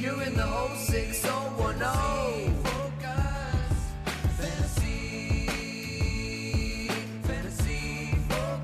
You're in the 06010. Fantasy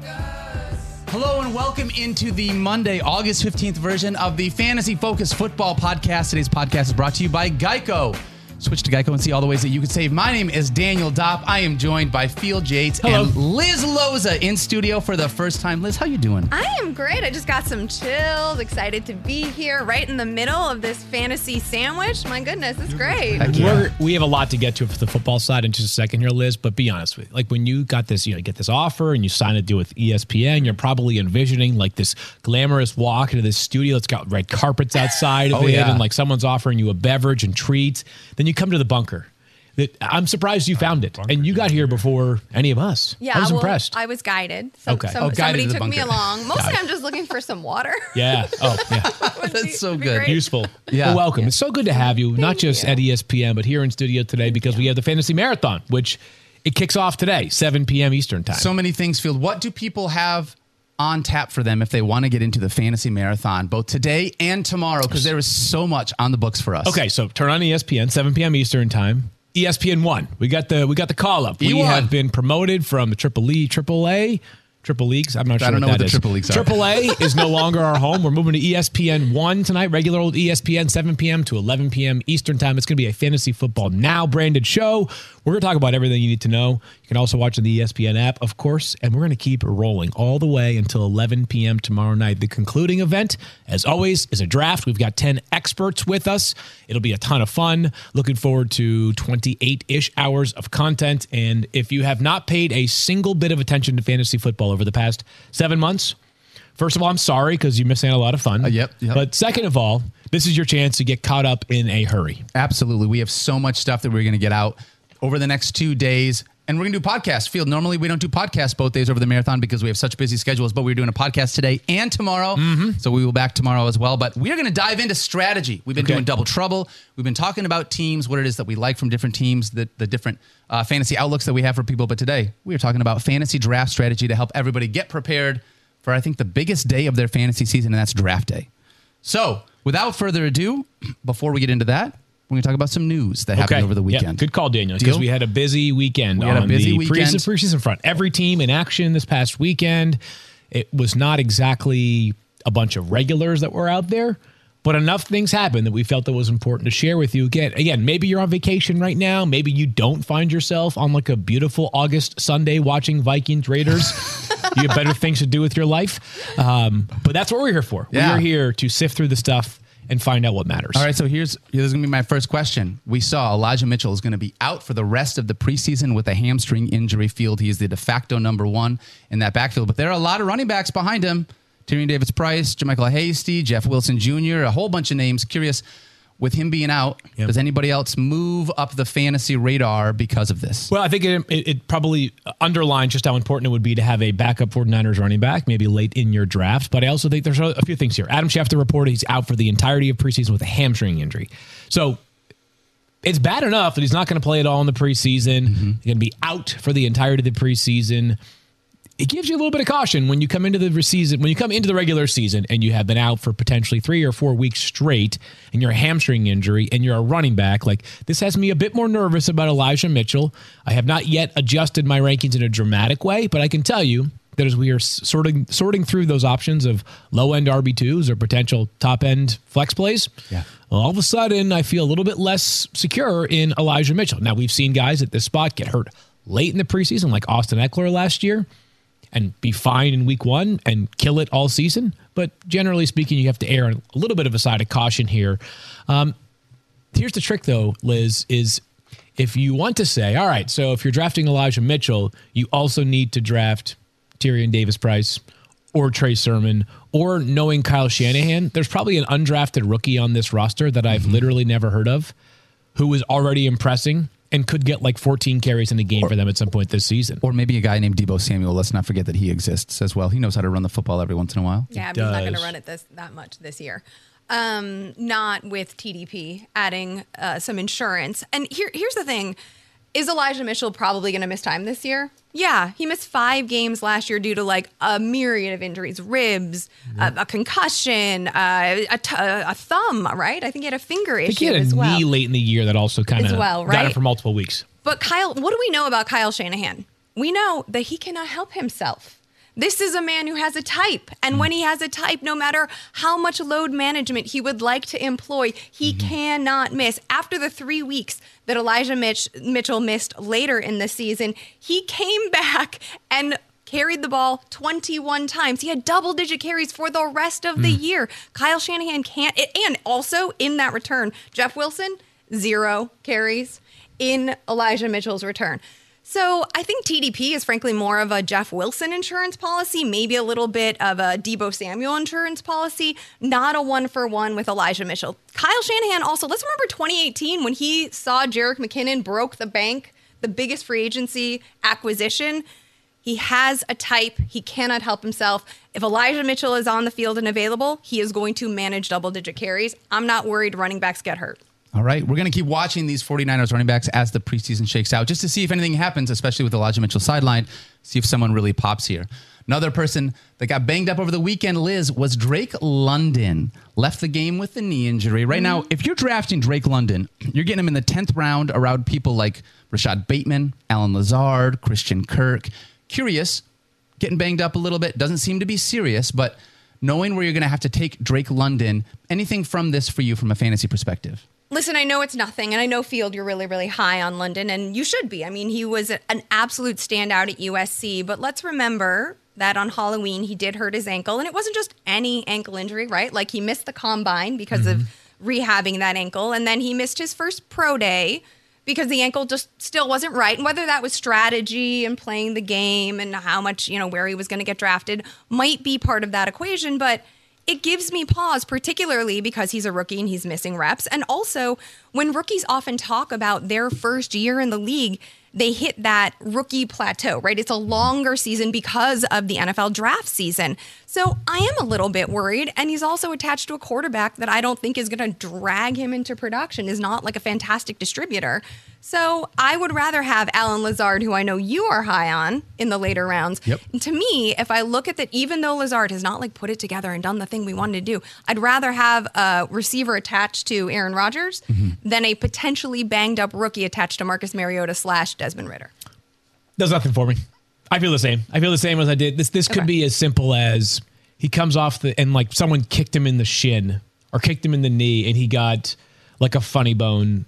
Focus. Hello and welcome into the Monday, August 15th version of the Fantasy Focus Football Podcast. Today's podcast is brought to you by Geico. Switch to Geico and see all the ways that you can save. My name is Daniel Dopp. I am joined by Field Yates and Liz Loza in studio for the first time. Liz, how you doing? I am great. I just got some chills. Excited to be here right in the middle of this fantasy sandwich. My goodness, it's great. We have a lot to get to for the football side in just a second here, Liz, but be honest with you. Like when you got this, you get this offer and you sign a deal with ESPN, you're probably envisioning like this glamorous walk into this studio that's got red carpets outside of it and like someone's offering you a beverage and treats. Then you come to the bunker. I'm surprised you found it. And you got here before any of us. Yeah, I was impressed. I was guided. Guided Somebody to the took me bunker. along. Mostly I'm just looking for some water. Yeah. Oh, yeah. That's so It'd be good. great. Useful. Yeah. Well, welcome. It's so good to have you, not just you. at ESPN, but here in studio today because we have the Fantasy Marathon, which it kicks off today, 7 p.m. Eastern time. So many things, Field. What do people have on tap for them if they want to get into the Fantasy Marathon, both today and tomorrow? Because there is so much on the books for us. Okay, so turn on ESPN, 7 p.m. Eastern time. ESPN 1. We got the call up. We E1. have been promoted from the Triple Leagues. I'm not sure. I don't know what the is. Triple Leagues are. AAA is no longer our home. We're moving to ESPN 1 tonight, regular old ESPN, 7 p.m. to 11 p.m. Eastern time. It's going to be a Fantasy Football Now branded show. We're going to talk about everything you need to know. You can also watch on the ESPN app, of course, and we're going to keep rolling all the way until 11 p.m. tomorrow night. The concluding event, as always, is a draft. We've got 10 experts with us. It'll be a ton of fun. Looking forward to 28-ish hours of content. And if you have not paid a single bit of attention to fantasy football over the past 7 months, first of all, I'm sorry because you're missing out a lot of fun. Yep. But second of all, this is your chance to get caught up in a hurry. Absolutely. We have so much stuff that we're going to get out over the next 2 days. And we're going to do podcasts. Field, normally we don't do podcasts both days over the marathon because we have such busy schedules, but we're doing a podcast today and tomorrow. So we will back tomorrow as well. But we are going to dive into strategy. We've been doing Double Trouble. We've been talking about teams, what it is that we like from different teams, the different fantasy outlooks that we have for people. But today we are talking about fantasy draft strategy to help everybody get prepared for, I think, the biggest day of their fantasy season, and that's draft day. So without further ado, before we get into that, we're going to talk about some news that happened over the weekend. Yeah, good call, Daniel, because we had a busy weekend on the preseason front. Every team in action this past weekend. It was not exactly a bunch of regulars that were out there, but enough things happened that we felt it was important to share with you. Again, maybe you're on vacation right now. Maybe you don't find yourself on like a beautiful August Sunday watching Vikings Raiders. You have better things to do with your life. But that's what we're here for. Yeah. We're here to sift through the stuff and find out what matters. All right, so here's going to be my first question. We saw Elijah Mitchell is going to be out for the rest of the preseason with a hamstring injury. Field. He is the de facto number one in that backfield, but there are a lot of running backs behind him. Tyrion Davis-Price, JaMycal Hasty, Jeff Wilson Jr., a whole bunch of names. Curious, with him being out, does anybody else move up the fantasy radar because of this? Well, I think it probably underlines just how important it would be to have a backup 49ers running back, maybe late in your draft. But I also think there's a few things here. Adam Schefter reported he's out for the entirety of preseason with a hamstring injury. So it's bad enough that he's not going to play at all in the preseason. He's going to be out for the entirety of the preseason. It gives you a little bit of caution when you come into the regular season and you have been out for potentially 3 or 4 weeks straight and you're a hamstring injury and you're a running back. Like, this has me a bit more nervous about Elijah Mitchell. I have not yet adjusted my rankings in a dramatic way, but I can tell you that as we are sorting through those options of low-end RB2s or potential top-end flex plays, all of a sudden I feel a little bit less secure in Elijah Mitchell. Now, we've seen guys at this spot get hurt late in the preseason, like Austin Eckler last year, and be fine in week one and kill it all season. But generally speaking, you have to err on a little bit of a side of caution here. Here's the trick, though, Liz, is if you want to say, all right, so if you're drafting Elijah Mitchell, you also need to draft Tyrion Davis-Price or Trey Sermon, or knowing Kyle Shanahan, there's probably an undrafted rookie on this roster that I've literally never heard of who is already impressing and could get like 14 carries in a game for them at some point this season. Or maybe a guy named Deebo Samuel. Let's not forget that he exists as well. He knows how to run the football every once in a while. Yeah, he's not going to run it that much this year. Not with TDP adding some insurance. And here's the thing. Is Elijah Mitchell probably going to miss time this year? Yeah, he missed 5 games last year due to like a myriad of injuries, ribs, a concussion, a thumb, right? I think he had a finger I think issue he had a as well. knee late in the year that also kind of As well, got him right? for multiple weeks. But Kyle, what do we know about Kyle Shanahan? We know that he cannot help himself. This is a man who has a type. And when he has a type, no matter how much load management he would like to employ, he cannot miss. After the 3 weeks that Elijah Mitchell missed later in the season, he came back and carried the ball 21 times. He had double-digit carries for the rest of the year. Kyle Shanahan can't. And also in that return, Jeff Wilson, 0 carries in Elijah Mitchell's return. So I think TDP is frankly more of a Jeff Wilson insurance policy, maybe a little bit of a Deebo Samuel insurance policy, not a one-for-one with Elijah Mitchell. Kyle Shanahan also, let's remember 2018 when he saw Jerick McKinnon broke the bank, the biggest free agency acquisition. He has a type. He cannot help himself. If Elijah Mitchell is on the field and available, he is going to manage double-digit carries. I'm not worried running backs get hurt. All right, we're going to keep watching these 49ers running backs as the preseason shakes out, just to see if anything happens, especially with Elijah Mitchell sideline, see if someone really pops here. Another person that got banged up over the weekend, Liz, was Drake London. Left the game with a knee injury. Right now, if you're drafting Drake London, you're getting him in the 10th round around people like Rashad Bateman, Alan Lazard, Christian Kirk. Curious, getting banged up a little bit, doesn't seem to be serious, but knowing where you're going to have to take Drake London, anything from this for you from a fantasy perspective? Listen, I know it's nothing, and I know, Field, you're really, really high on London, and you should be. I mean, he was an absolute standout at USC, but let's remember that on Halloween, he did hurt his ankle, and it wasn't just any ankle injury, right? Like, he missed the combine because of rehabbing that ankle, and then he missed his first pro day because the ankle just still wasn't right. And whether that was strategy and playing the game and how much, where he was going to get drafted might be part of that equation, but it gives me pause, particularly because he's a rookie and he's missing reps. And also, when rookies often talk about their first year in the league, they hit that rookie plateau, right? It's a longer season because of the NFL draft season. So I am a little bit worried. And he's also attached to a quarterback that I don't think is going to drag him into production, is not like a fantastic distributor. So I would rather have Alan Lazard, who I know you are high on, in the later rounds. Yep. And to me, if I look at that, even though Lazard has not like put it together and done the thing we wanted to do, I'd rather have a receiver attached to Aaron Rodgers than a potentially banged up rookie attached to Marcus Mariota / Desmond Ridder. Does nothing for me. I feel the same. I feel the same as I did. This could Okay. be as simple as he comes off and like someone kicked him in the shin or kicked him in the knee and he got like a funny bone,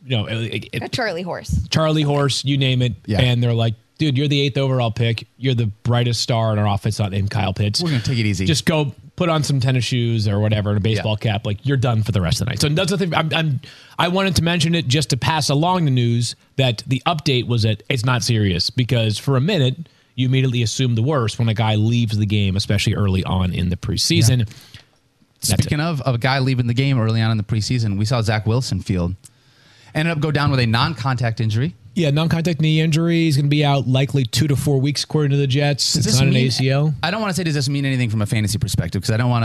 A Charlie horse. Charlie horse, you name it. Yeah. And they're like, dude, you're the 8th overall pick. You're the brightest star in our offense, not named Kyle Pitts. We're going to take it easy. Just go put on some tennis shoes or whatever and a baseball cap. Like, you're done for the rest of the night. So that's the thing. I wanted to mention it just to pass along the news that the update was that it's not serious, because for a minute you immediately assume the worst when a guy leaves the game, especially early on in the preseason. Yeah. Speaking of a guy leaving the game early on in the preseason, we saw Zach Wilson field. Ended up go down with a non-contact injury. Yeah, non-contact knee injury. He's going to be out likely 2 to 4 weeks, according to the Jets. Does It's this not an mean- ACL. I don't want to say does this mean anything from a fantasy perspective, because I don't want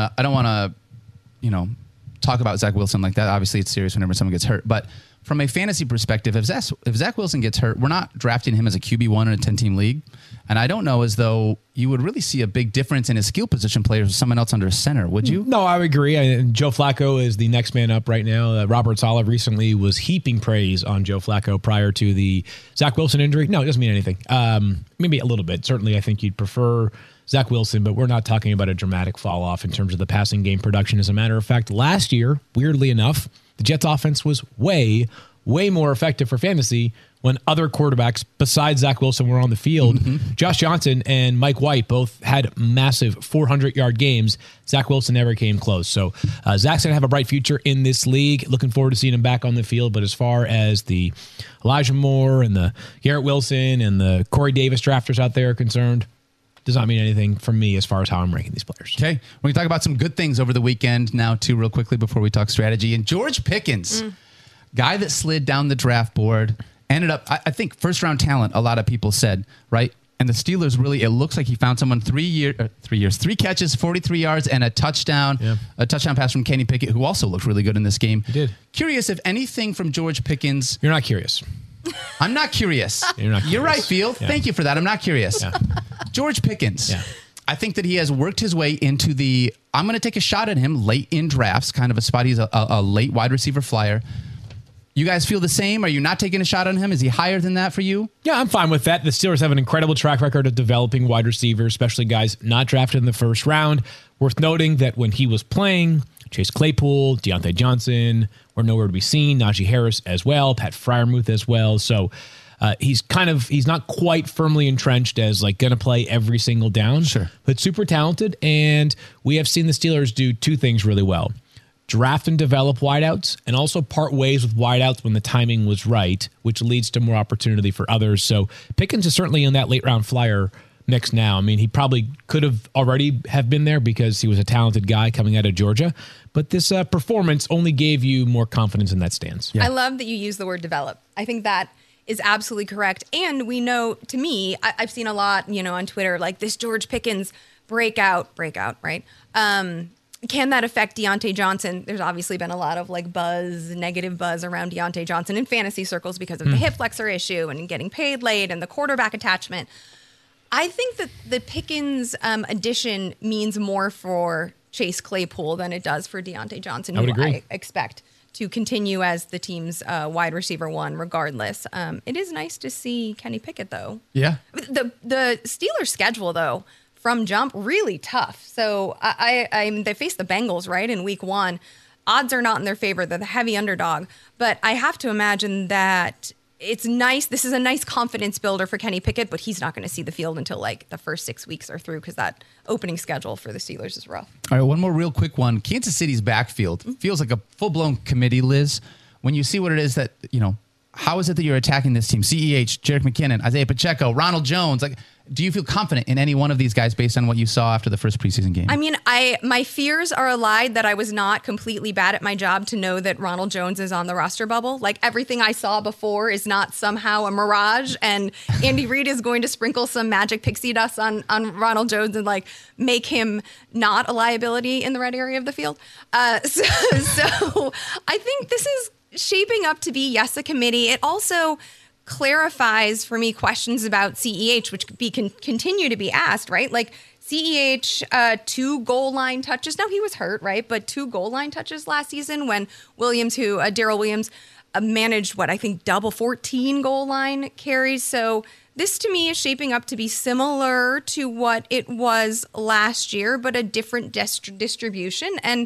to, talk about Zach Wilson like that. Obviously, it's serious whenever someone gets hurt. But from a fantasy perspective, if Zach Wilson gets hurt, we're not drafting him as a QB1 in a 10-team league. And I don't know as though you would really see a big difference in his skill position players with someone else under center, would you? No, I would agree. Joe Flacco is the next man up right now. Robert Saleh recently was heaping praise on Joe Flacco prior to the Zach Wilson injury. No, it doesn't mean anything. Maybe a little bit. Certainly, I think you'd prefer Zach Wilson, but we're not talking about a dramatic fall off in terms of the passing game production. As a matter of fact, last year, weirdly enough, the Jets offense was way more effective for fantasy when other quarterbacks besides Zach Wilson were on the field. Josh Johnson and Mike White both had massive 400-yard games. Zach Wilson never came close. So Zach's going to have a bright future in this league. Looking forward to seeing him back on the field. But as far as the Elijah Moore and the Garrett Wilson and the Corey Davis drafters out there are concerned, does not mean anything for me as far as how I'm ranking these players. Okay. We're going to talk about some good things over the weekend now, too, real quickly before we talk strategy. And George Pickens, guy that slid down the draft board, ended up, I think, first-round talent, a lot of people said, right? And the Steelers really, it looks like he found someone 3 catches, 43 yards, and a touchdown pass from Kenny Pickett, who also looked really good in this game. He did. Curious if anything from George Pickens. You're not curious. I'm not curious. You're not You're right, curious. Field. Yeah. Thank you for that. I'm not curious. Yeah. George Pickens. Yeah. I think that he has worked his way into the, I'm going to take a shot at him late in drafts, kind of a spot. He's a late wide receiver flyer. You guys feel the same? Are you not taking a shot on him? Is he higher than that for you? Yeah, I'm fine with that. The Steelers have an incredible track record of developing wide receivers, especially guys not drafted in the first round. Worth noting that when he was playing, Chase Claypool, Deontay Johnson were nowhere to be seen. Najee Harris as well, Pat Freiermuth as well. So he's not quite firmly entrenched as like going to play every single down. Sure. But super talented. And we have seen the Steelers do two things really well. Draft and develop wideouts, and also part ways with wideouts when the timing was right, which leads to more opportunity for others. So Pickens is certainly in that late round flyer mix now. I mean, he probably could have already have been there because he was a talented guy coming out of Georgia, but this performance only gave you more confidence in that stance. I love that you use the word develop. I think that is absolutely correct. And we know, to me, I've seen a lot, on Twitter, like this George Pickens breakout, right? Can that affect Deontay Johnson? There's obviously been a lot of negative buzz around Deontay Johnson in fantasy circles because of the hip flexor issue and getting paid late and the quarterback attachment. I think that the Pickens addition means more for Chase Claypool than it does for Deontay Johnson, I would who agree. I expect to continue as the team's wide receiver one regardless. It is nice to see Kenny Pickett, though. Yeah. The Steelers' schedule, though, from jump, really tough. So they face the Bengals, right, in week 1. Odds are not in their favor. They're the heavy underdog. But I have to imagine that it's nice. This is a nice confidence builder for Kenny Pickett, but he's not going to see the field until the first 6 weeks are through because that opening schedule for the Steelers is rough. All right, one more real quick one. Kansas City's backfield feels like a full-blown committee, Liz. When you see what it is that, how is it that you're attacking this team? CEH, Jerick McKinnon, Isaiah Pacheco, Ronald Jones. Do you feel confident in any one of these guys based on what you saw after the first preseason game? I mean, my fears are allied that I was not completely bad at my job to know that Ronald Jones is on the roster bubble. Everything I saw before is not somehow a mirage, and Andy Reid is going to sprinkle some magic pixie dust on Ronald Jones and make him not a liability in the red area of the field. So I think this is shaping up to be, yes, a committee. It also clarifies for me questions about CEH, which can continue to be asked, right? CEH, 2 goal line touches. Now, he was hurt, right? But 2 goal line touches last season when Darrell Williams, managed I think double 14 goal line carries. So this to me is shaping up to be similar to what it was last year, but a different distribution. And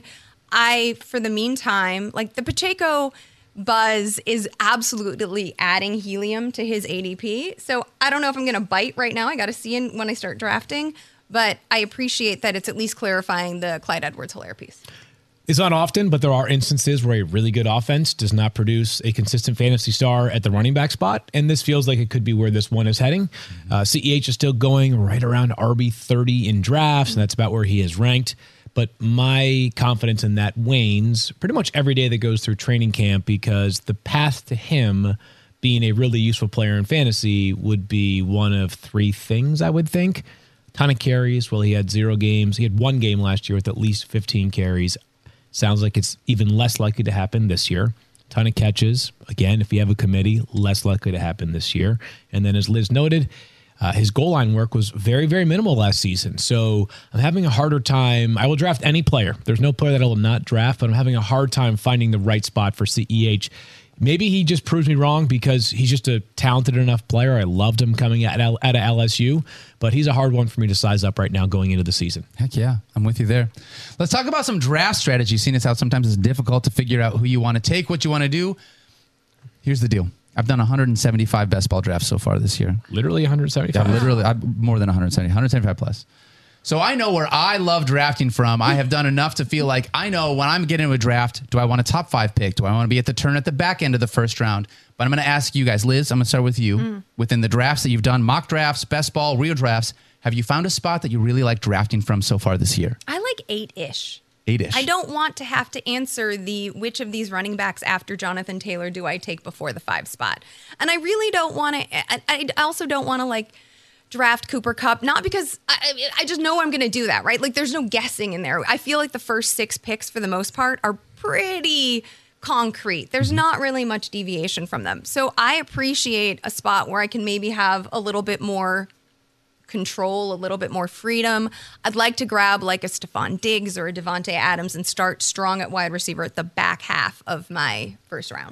for the meantime, the Pacheco buzz is absolutely adding helium to his ADP. So I don't know if I'm going to bite right now. I got to see when I start drafting, but I appreciate that it's at least clarifying the Clyde Edwards-Helaire piece. It's not often, but there are instances where a really good offense does not produce a consistent fantasy star at the running back spot, and this feels like it could be where this one is heading. CEH is still going right around RB30 in drafts, and that's about where he is ranked. But my confidence in that wanes pretty much every day that goes through training camp because the path to him being a really useful player in fantasy would be one of 3 things, I would think. Ton of carries. Well, he had 0 games. He had 1 game last year with at least 15 carries. Sounds like it's even less likely to happen this year. Ton of catches. Again, if you have a committee, less likely to happen this year. And then as Liz noted, his goal line work was very, very minimal last season. So I'm having a harder time. I will draft any player. There's no player that I will not draft, but I'm having a hard time finding the right spot for CEH. Maybe he just proves me wrong because he's just a talented enough player. I loved him coming out of LSU, but he's a hard one for me to size up right now going into the season. Heck yeah, I'm with you there. Let's talk about some draft strategy. Seeing as how sometimes it's difficult to figure out who you want to take, what you want to do. Here's the deal. I've done 175 best ball drafts so far this year. Literally 175? Yeah, literally. More than 175 plus. So I know where I love drafting from. I have done enough to feel like I know when I'm getting into a draft, do I want a top 5 pick? Do I want to be at the turn at the back end of the first round? But I'm going to ask you guys, Liz, I'm going to start with you. Within the drafts that you've done, mock drafts, best ball, real drafts, have you found a spot that you really like drafting from so far this year? I like 8-ish. 8-ish. I don't want to have to answer which of these running backs after Jonathan Taylor do I take before the 5 spot. And I really don't want to, I also don't want to draft Cooper Kupp, not because I just know I'm going to do that, right? There's no guessing in there. I feel like the first 6 picks for the most part are pretty concrete. There's not really much deviation from them. So I appreciate a spot where I can maybe have a little bit more control, a little bit more freedom. I'd like to grab like a Stephon Diggs or a Devontae Adams and start strong at wide receiver at the back half of my first round.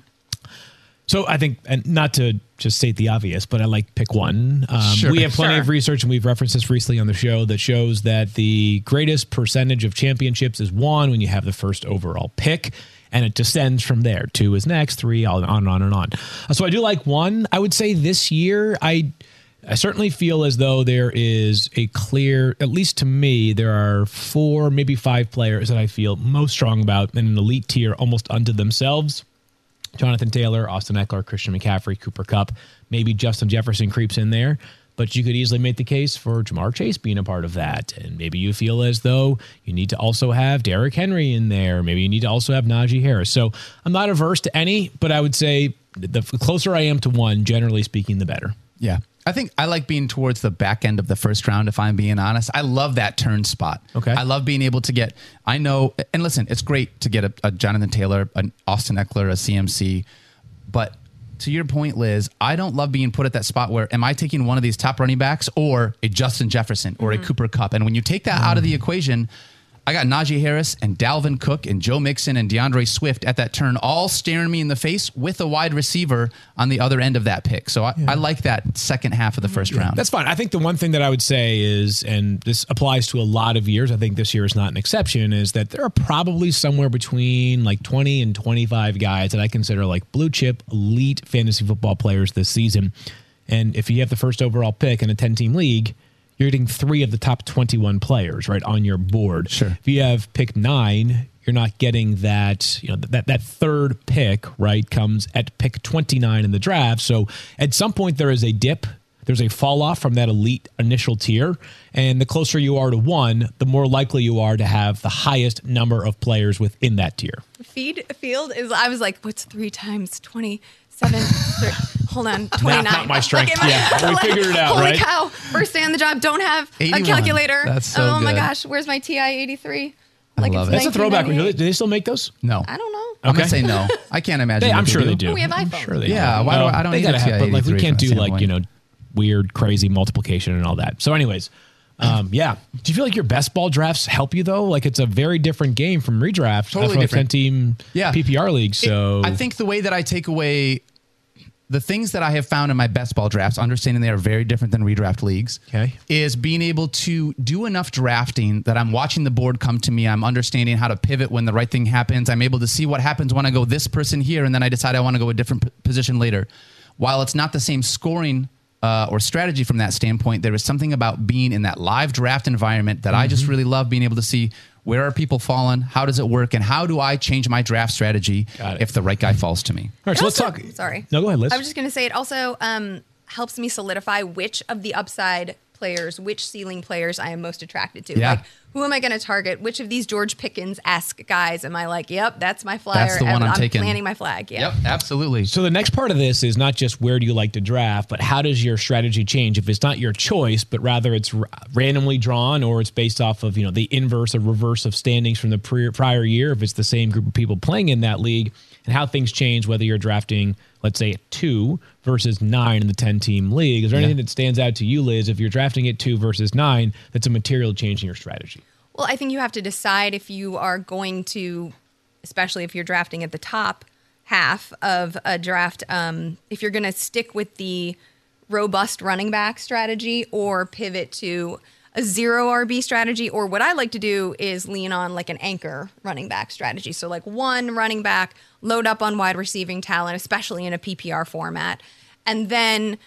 So I think, and not to just state the obvious, but I like pick one. Sure. We have plenty Sure. of research, and we've referenced this recently on the show, that shows that the greatest percentage of championships is won when you have the first overall pick, and it descends from there. 2 is next, 3, on and on and on. So I do like 1. I would say this year, I certainly feel as though there is a clear, at least to me, there are 4, maybe 5 players that I feel most strong about in an elite tier almost unto themselves. Jonathan Taylor, Austin Eckler, Christian McCaffrey, Cooper Kupp, maybe Justin Jefferson creeps in there. But you could easily make the case for Jamar Chase being a part of that. And maybe you feel as though you need to also have Derrick Henry in there. Maybe you need to also have Najee Harris. So I'm not averse to any, but I would say the closer I am to 1, generally speaking, the better. Yeah. I think I like being towards the back end of the first round, if I'm being honest. I love that turn spot. Okay. I love being able to get, I know, and listen, it's great to get a Jonathan Taylor, an Austin Eckler, a CMC, but to your point, Liz, I don't love being put at that spot where am I taking one of these top running backs or a Justin Jefferson or a Cooper Kupp? And when you take that out of the equation, I got Najee Harris and Dalvin Cook and Joe Mixon and DeAndre Swift at that turn, all staring me in the face with a wide receiver on the other end of that pick. So I like that second half of the first round. That's fine. I think the one thing that I would say is, and this applies to a lot of years, I think this year is not an exception, is that there are probably somewhere between like 20 and 25 guys that I consider like blue chip, elite fantasy football players this season. And if you have the first overall pick in a 10-team league, you're getting 3 of the top 21 players right on your board. Sure. If you have pick 9, you're not getting that, that third pick, right, comes at pick 29 in the draft. So at some point there is a dip. There's a fall off from that elite initial tier. And the closer you are to 1, the more likely you are to have the highest number of players within that tier. Field is, I was like, what's 3 times 27? Hold on, 29. Not my strength. Like, Yeah, we figured it out, holy right? cow. First day on the job, don't have 81. a calculator. That's so oh my good. gosh, where's my TI 83? I love it. That's a throwback. 1998. Do they still make those? No. I don't know. I'm going Okay. to say no. I can't imagine. I'm what sure they do. Oh, we have I'm iPhones. sure they Yeah, do. why do I don't they need a gotta have, but like we TI-83 can't from do that like, standpoint. weird, crazy multiplication and all that. So anyways, yeah. Do you feel like your best ball drafts help you though? Like it's a very different game from redraft. Totally for like different. 10-team Yeah. PPR league. So I think the way that I take away the things that I have found in my best ball drafts, understanding they are very different than redraft leagues, Okay. is being able to do enough drafting that I'm watching the board come to me. I'm understanding how to pivot when the right thing happens. I'm able to see what happens when I go this person here, and then I decide I want to go a different position later. While it's not the same scoring or strategy from that standpoint, there is something about being in that live draft environment that I just really love, being able to see where are people falling, how does it work, and how do I change my draft strategy Got it. if the right guy falls to me. all right, so let's Also- talk. Sorry. No, go ahead, Liz. I was just going to say it also helps me solidify which of the upside players, which ceiling players I am most attracted to. Yeah. Like, who am I going to target? Which of these George Pickens-esque guys am I like, yep, that's my flyer. That's the one I'm taking. planting my flag. Yeah. Yep, absolutely. So the next part of this is not just where do you like to draft, but how does your strategy change if it's not your choice, but rather it's randomly drawn or it's based off of, the inverse or reverse of standings from the prior year, if it's the same group of people playing in that league, and how things change whether you're drafting, let's say, 2 versus 9 in the 10-team league. Is there anything that stands out to you, Liz, if you're drafting at 2 versus 9 that's a material change in your strategy? Well, I think you have to decide if you are going to, especially if you're drafting at the top half of a draft, if you're going to stick with the robust running back strategy or pivot to a 0 RB strategy, or what I like to do is lean on like an anchor running back strategy. So like 1 running back, load up on wide receiving talent, especially in a PPR format, and then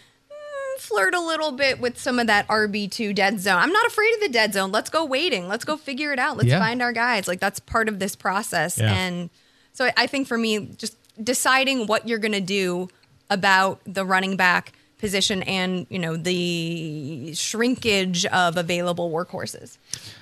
flirt a little bit with some of that RB2 dead zone. I'm not afraid of the dead zone. Let's go waiting. Let's go figure it out. Let's Yeah. find our guys. Like that's part of this process. Yeah. And so I think for me, just deciding what you're going to do about the running back position and, the shrinkage of available workhorses.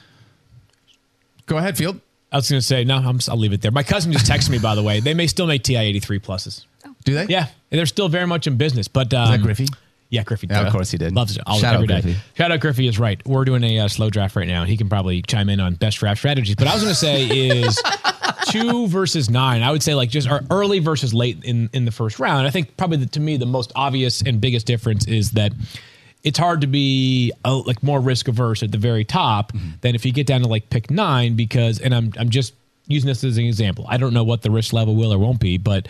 Go ahead, Field. I was going to say, no, I'll leave it there. My cousin just texted me, by the way. They may still make TI 83 pluses. Do they? Yeah, and they're still very much in business. But Is that Griffey? Yeah, Griffey. Yeah, of duh. course he did. Loves it. Shout out every day. Griffey. Shout out Griffey is right. We're doing a slow draft right now. He can probably chime in on best draft strategies. But I was going to say is, 2 versus 9. I would say like just early versus late in the first round. I think probably to me the most obvious and biggest difference is that it's hard to be like more risk averse at the very top than if you get down to like pick 9 because, and I'm just using this as an example. I don't know what the risk level will or won't be, but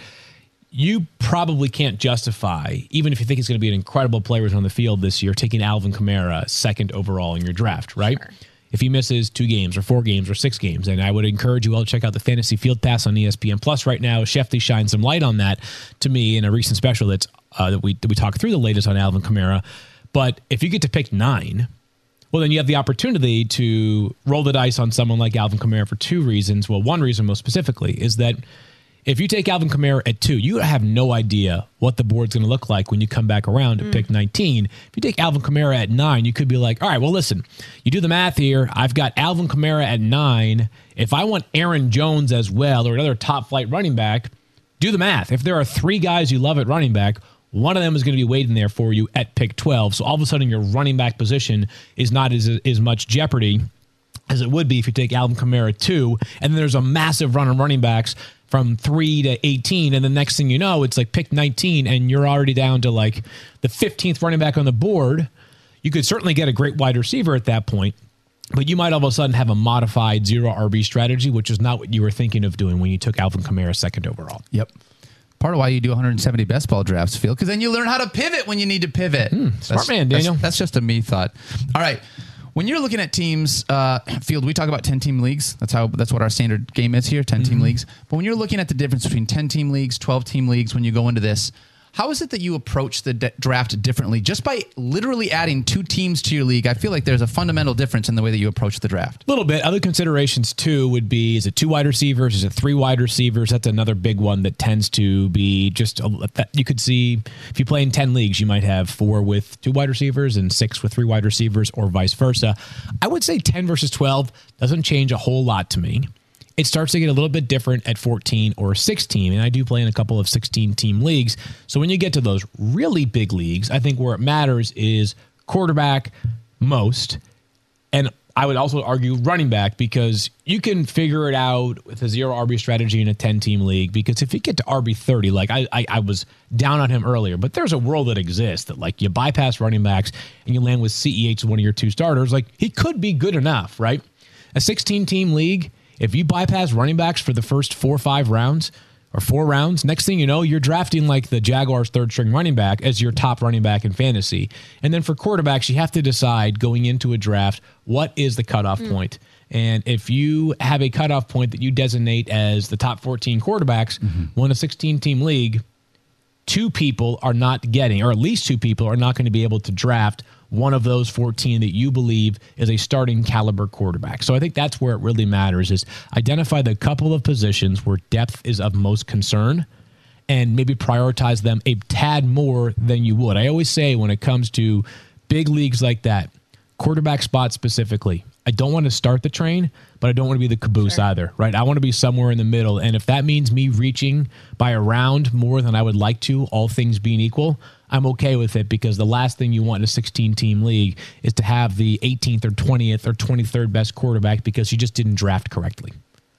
you probably can't justify, even if you think he's going to be an incredible player on the field this year, taking Alvin Kamara second overall in your draft, right? Sure. If he misses 2 games or 4 games or 6 games, and I would encourage you all to check out the Fantasy Field Pass on ESPN Plus right now. Shefty shined some light on that to me in a recent special that we talked through the latest on Alvin Kamara. But if you get to pick 9, well, then you have the opportunity to roll the dice on someone like Alvin Kamara for 2 reasons. Well, one reason most specifically is that if you take Alvin Kamara at 2, you have no idea what the board's going to look like when you come back around to pick 19. If you take Alvin Kamara at 9, you could be like, all right, well, listen, you do the math here. I've got Alvin Kamara at 9. If I want Aaron Jones as well or another top flight running back, do the math. If there are 3 guys you love at running back, one of them is going to be waiting there for you at pick 12. So all of a sudden your running back position is not as much jeopardy as it would be if you take Alvin Kamara at 2. And then there's a massive run of running backs from 3 to 18. And the next thing you know, it's like pick 19 and you're already down to like the 15th running back on the board. You could certainly get a great wide receiver at that point, but you might all of a sudden have a modified 0 RB strategy, which is not what you were thinking of doing when you took Alvin Kamara second overall. Yep. Part of why you do 170 best ball drafts, Phil, because then you learn how to pivot when you need to pivot. Smart man, Daniel. That's just a me thought. All right. When you're looking at teams, Field, we talk about 10-team leagues. That's what our standard game is here, 10-team leagues. But when you're looking at the difference between 10-team leagues, 12-team leagues, when you go into this, how is it that you approach the draft differently? Just by literally adding 2 teams to your league, I feel like there's a fundamental difference in the way that you approach the draft. A little bit. Other considerations, too, would be, is it 2 wide receivers? Is it 3 wide receivers? That's another big one that tends to be just, you could see, if you play in 10 leagues, you might have 4 with 2 wide receivers and 6 with 3 wide receivers or vice versa. I would say 10 versus 12 doesn't change a whole lot to me. It starts to get a little bit different at 14 or 16, and I do play in a couple of 16-team leagues. So when you get to those really big leagues, I think where it matters is quarterback most, and I would also argue running back, because you can figure it out with a 0 RB strategy in a 10-team league, because if you get to RB 30, like I was down on him earlier, but there's a world that exists that like you bypass running backs and you land with CEH as one of your 2 starters. Like he could be good enough, right? A 16-team league, if you bypass running backs for the first 4 or 5 rounds or 4 rounds, next thing you know, you're drafting like the Jaguars' 3rd string running back as your top running back in fantasy. And then for quarterbacks, you have to decide going into a draft, what is the cutoff point? And if you have a cutoff point that you designate as the top 14 quarterbacks, when a 16-team league, 2 people are not getting, or at least 2 people are not going to be able to draft one of those 14 that you believe is a starting caliber quarterback. So I think that's where it really matters, is identify the couple of positions where depth is of most concern and maybe prioritize them a tad more than you would. I always say when it comes to big leagues like that, quarterback spot specifically, I don't want to start the train, but I don't want to be the caboose either, right? I want to be somewhere in the middle. And if that means me reaching by a round more than I would like to, all things being equal, I'm okay with it, because the last thing you want in a 16-team league is to have the 18th or 20th or 23rd best quarterback because you just didn't draft correctly.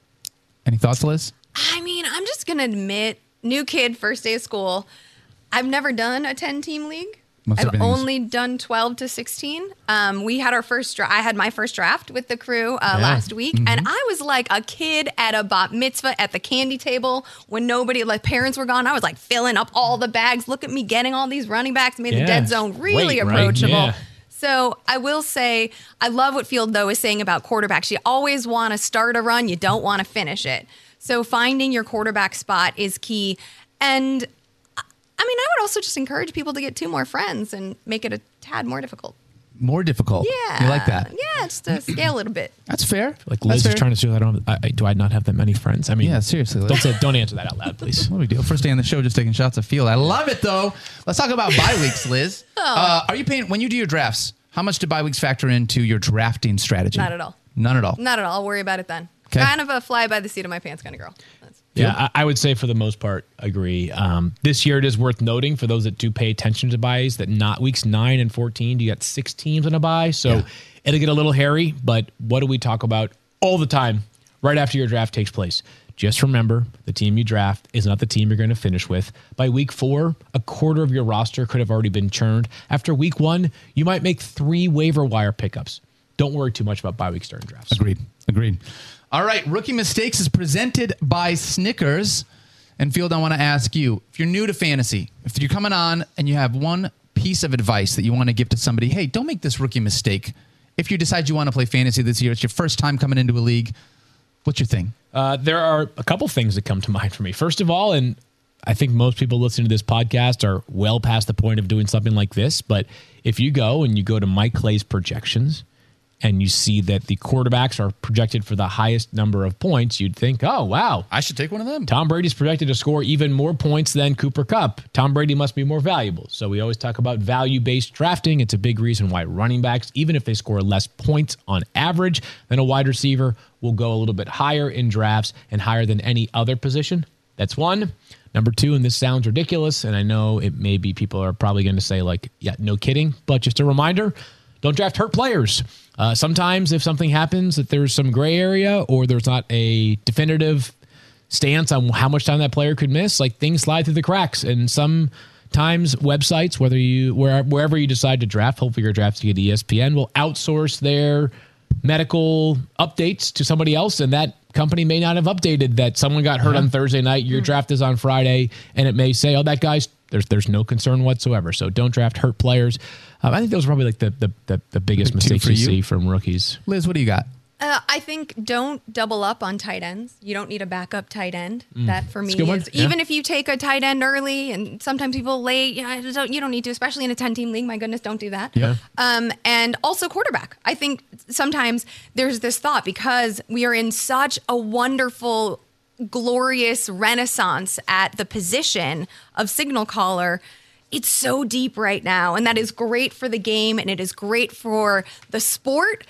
Any thoughts, Liz? I mean, I'm just going to admit, new kid, first day of school, I've never done a 10-team league. Most I've everything's- only done 12 to 16. We had our first I had my first draft with the crew last week, and I was like a kid at a bat mitzvah at the candy table when nobody, like parents were gone. I was like filling up all the bags. Look at me getting all these running backs, made the dead zone really Great, right? approachable. Yeah. So I will say, I love what Field, though, is saying about quarterbacks. You always want to start a run. You don't want to finish it. So finding your quarterback spot is key. And I mean, I would also just encourage people to get 2 more friends and make it a tad more difficult. More difficult. Yeah. You like that? Yeah, just to scale a little bit. That's fair. Like That's Liz fair. is trying to say, do I not have that many friends? I mean, Yeah, seriously. Liz. don't answer that out loud, please. What do we do? First day on the show, just taking shots of Field. I love it, though. Let's talk about bye weeks, Liz. Are you paying, when you do your drafts, how much do bye weeks factor into your drafting strategy? Not at all. None at all. Not at all. I'll worry about it then. 'Kay. Kind of a fly by the seat of my pants kind of girl. That's- Yeah, I would say for the most part, agree. This year, it is worth noting for those that do pay attention to buys that not weeks 9 and 14, you got 6 teams on a buy. So it'll get a little hairy, but what do we talk about all the time right after your draft takes place? just remember the team you draft is not the team you're going to finish with. By week 4, a quarter of your roster could have already been churned. After week 1, you might make 3 waiver wire pickups. Don't worry too much about bye week starting drafts. Agreed. All right, Rookie Mistakes is presented by Snickers. And Field, I want to ask you, if you're new to fantasy, if you're coming on and you have one piece of advice that you want to give to somebody, hey, don't make this rookie mistake. If you decide you want to play fantasy this year, it's your first time coming into a league, what's your thing? There are a couple things that come to mind for me. First of all, and I think most people listening to this podcast are well past the point of doing something like this, but if you go to Mike Clay's projections and you see that the quarterbacks are projected for the highest number of points, you'd think, oh, wow, I should take one of them. Tom Brady's projected to score even more points than Cooper Kupp. Tom Brady must be more valuable. So we always talk about value-based drafting. It's a big reason why running backs, even if they score less points on average than a wide receiver, will go a little bit higher in drafts and higher than any other position. That's one. Number 2, and this sounds ridiculous, and I know it may be people are probably going to say, like, yeah, no kidding, but just a reminder, don't draft hurt players. Sometimes if something happens that there's some gray area or there's not a definitive stance on how much time that player could miss, like things slide through the cracks. And sometimes websites, wherever you decide to draft, hopefully you're drafting at ESPN, will outsource their medical updates to somebody else, and that company may not have updated that someone got hurt on Thursday night, your draft is on Friday, and it may say, oh, that guy's there's no concern whatsoever. So don't draft hurt players. I think those are probably like the biggest mistakes you see from rookies. Liz, what do you got? I think don't double up on tight ends. You don't need a backup tight end. That for me That's a good is one. even if you take a tight end early, and sometimes people late. You don't need to, especially in a 10-team league. My goodness, don't do that. Yeah. And also quarterback. I think sometimes there's this thought because we are in such a wonderful, glorious renaissance at the position of signal caller. It's so deep right now, and that is great for the game, and it is great for the sport.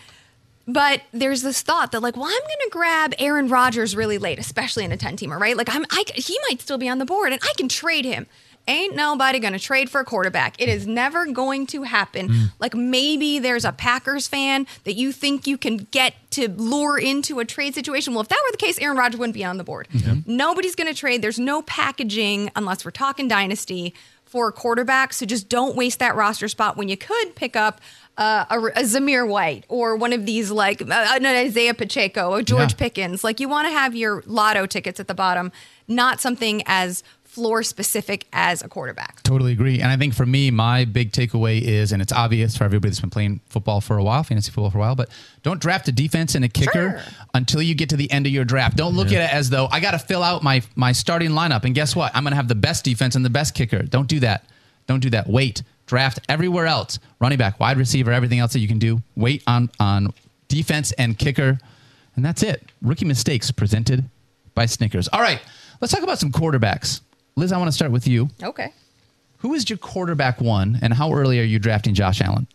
But there's this thought that, like, well, I'm going to grab Aaron Rodgers really late, especially in a 10-teamer, right? Like, he might still be on the board, and I can trade him. Ain't nobody going to trade for a quarterback. It is never going to happen. Like, maybe there's a Packers fan that you think you can get to lure into a trade situation. Well, if that were the case, Aaron Rodgers wouldn't be on the board. Nobody's going to trade. There's no packaging, unless we're talking dynasty, for a quarterback. So just don't waste that roster spot when you could pick up a Zamir White or one of these, like an Isaiah Pacheco or George Pickens. Like, you want to have your lotto tickets at the bottom, not something as floor specific as a quarterback. Totally agree. And I think for me, my big takeaway is, and it's obvious for everybody that's been playing football for a while, fantasy football for a while, but don't draft a defense and a kicker until you get to the end of your draft. Don't look at it as though I got to fill out my starting lineup. And guess what? I'm going to have the best defense and the best kicker. Don't do that. Don't do that. Wait. Draft everywhere else. Running back, wide receiver, everything else that you can do. Wait on defense and kicker. And that's it. Rookie mistakes presented by Snickers. All right. Let's talk about some quarterbacks. Liz, I want to start with you. Okay. Who is your quarterback one, and how early are you drafting Josh Allen?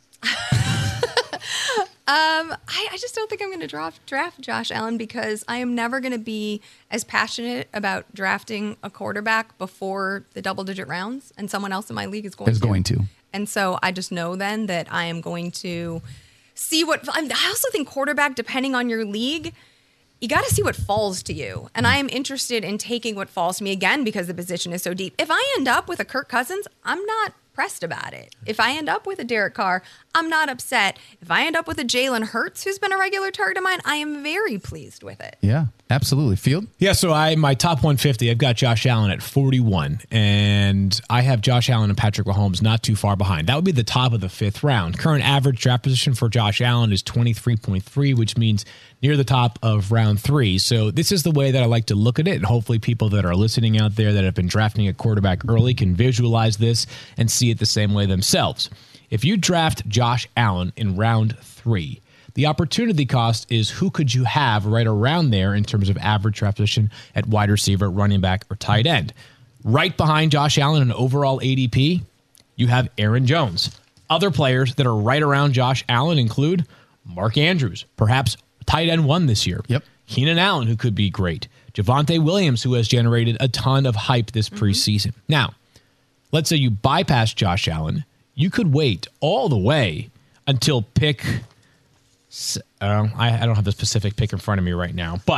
I just don't think I'm going to draft Josh Allen because I am never going to be as passionate about drafting a quarterback before the double-digit rounds, and someone else in my league is going to. And so I just know then that I am going to see what. I also think quarterback, depending on your league, you got to see what falls to you. And I am interested in taking what falls to me, again, because the position is so deep. If I end up with a Kirk Cousins, I'm not pressed about it. If I end up with a Derek Carr, I'm not upset. If I end up with a Jalen Hurts, who's been a regular target of mine, I am very pleased with it. Yeah, absolutely. Field? Yeah, so my top 150, I've got Josh Allen at 41, and I have Josh Allen and Patrick Mahomes not too far behind. That would be the top of the 5th round. Current average draft position for Josh Allen is 23.3, which means near the top of round 3. So this is the way that I like to look at it, and hopefully people that are listening out there that have been drafting a quarterback early can visualize this and see it the same way themselves. If you draft Josh Allen in round 3, the opportunity cost is who could you have right around there in terms of average draft position at wide receiver, running back, or tight end. Right behind Josh Allen in overall ADP, you have Aaron Jones. Other players that are right around Josh Allen include Mark Andrews, perhaps tight end 1 this year. Yep. Keenan Allen, who could be great. Javonte Williams, who has generated a ton of hype this preseason. Now, let's say you bypass Josh Allen. You could wait all the way until pick. I don't have the specific pick in front of me right now, but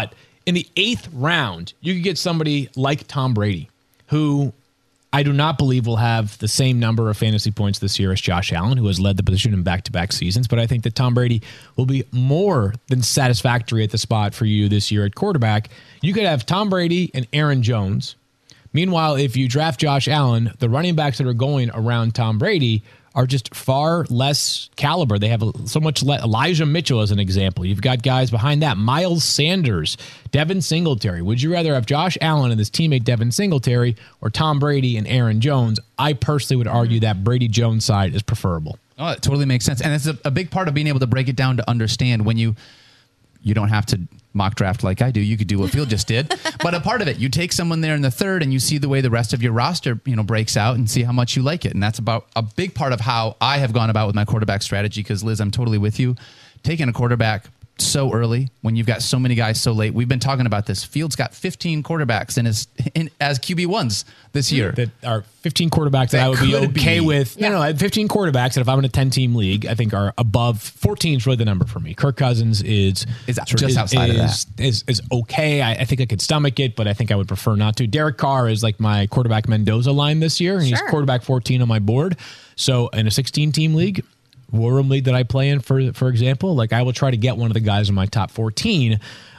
in the 8th round, you could get somebody like Tom Brady, who I do not believe will have the same number of fantasy points this year as Josh Allen, who has led the position in back-to-back seasons. But I think that Tom Brady will be more than satisfactory at the spot for you this year at quarterback. You could have Tom Brady and Aaron Jones. Meanwhile, if you draft Josh Allen, the running backs that are going around Tom Brady are just far less caliber. They have so much less. Elijah Mitchell as an example. You've got guys behind that. Miles Sanders, Devin Singletary. Would you rather have Josh Allen and his teammate Devin Singletary or Tom Brady and Aaron Jones? I personally would argue that Brady Jones side is preferable. Oh, it totally makes sense. And it's a big part of being able to break it down to understand when you don't have to mock draft like I do. You could do what Field just did. But a part of it, you take someone there in the 3rd and you see the way the rest of your roster, breaks out and see how much you like it. And that's about a big part of how I have gone about with my quarterback strategy. Because Liz, I'm totally with you. Taking a quarterback so early when you've got so many guys so late. We've been talking about this. Fields got 15 quarterbacks as QB1s this year. That are 15 quarterbacks that I would be okay with. Yeah. No, I have 15 quarterbacks that if I'm in a 10-team league, I think are above 14 is really the number for me. Kirk Cousins is just outside of that. Is okay. I think I could stomach it, but I think I would prefer not to. Derek Carr is like my quarterback Mendoza line this year, and he's Sure. quarterback 14 on my board. So in a 16-team league, War Room league that I play in, for example, like I will try to get one of the guys in my top 14.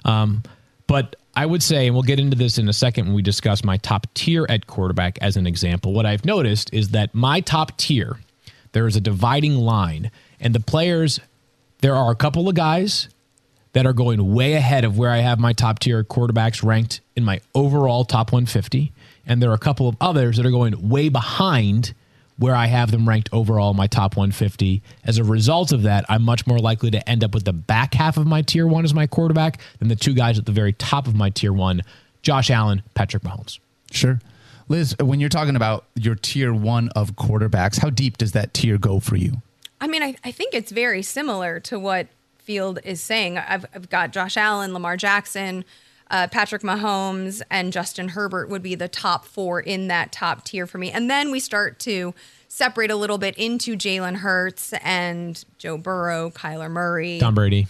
But I would say, and we'll get into this in a second when we discuss my top tier at quarterback as an example, what I've noticed is that my top tier, there is a dividing line, and the players, there are a couple of guys that are going way ahead of where I have my top tier quarterbacks ranked in my overall top 150, and there are a couple of others that are going way behind where I have them ranked overall in my top 150. As a result of that, I'm much more likely to end up with the back half of my tier 1 as my quarterback than the 2 guys at the very top of my tier 1, Josh Allen, Patrick Mahomes. Sure. Liz, when you're talking about your tier 1 of quarterbacks, how deep does that tier go for you? I mean, I think it's very similar to what Field is saying. I've got Josh Allen, Lamar Jackson, Patrick Mahomes, and Justin Herbert would be the top 4 in that top tier for me. And then we start to separate a little bit into Jalen Hurts and Joe Burrow, Kyler Murray. Tom Brady.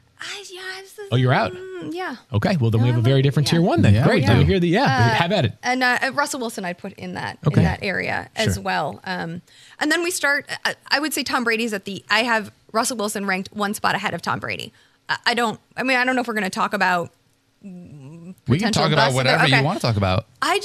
Oh, you're out? Yeah. Okay, well, then we have a very different tier 1 then. Yeah. Great. Yeah. Let me hear the, have at it. And Russell Wilson I'd put in that Okay. in that area as Sure. well. And then we start, I would say Tom Brady's I have Russell Wilson ranked 1 spot ahead of Tom Brady. I don't know if we're going to talk about We can potential talk about busts. whatever Okay. you want to talk about.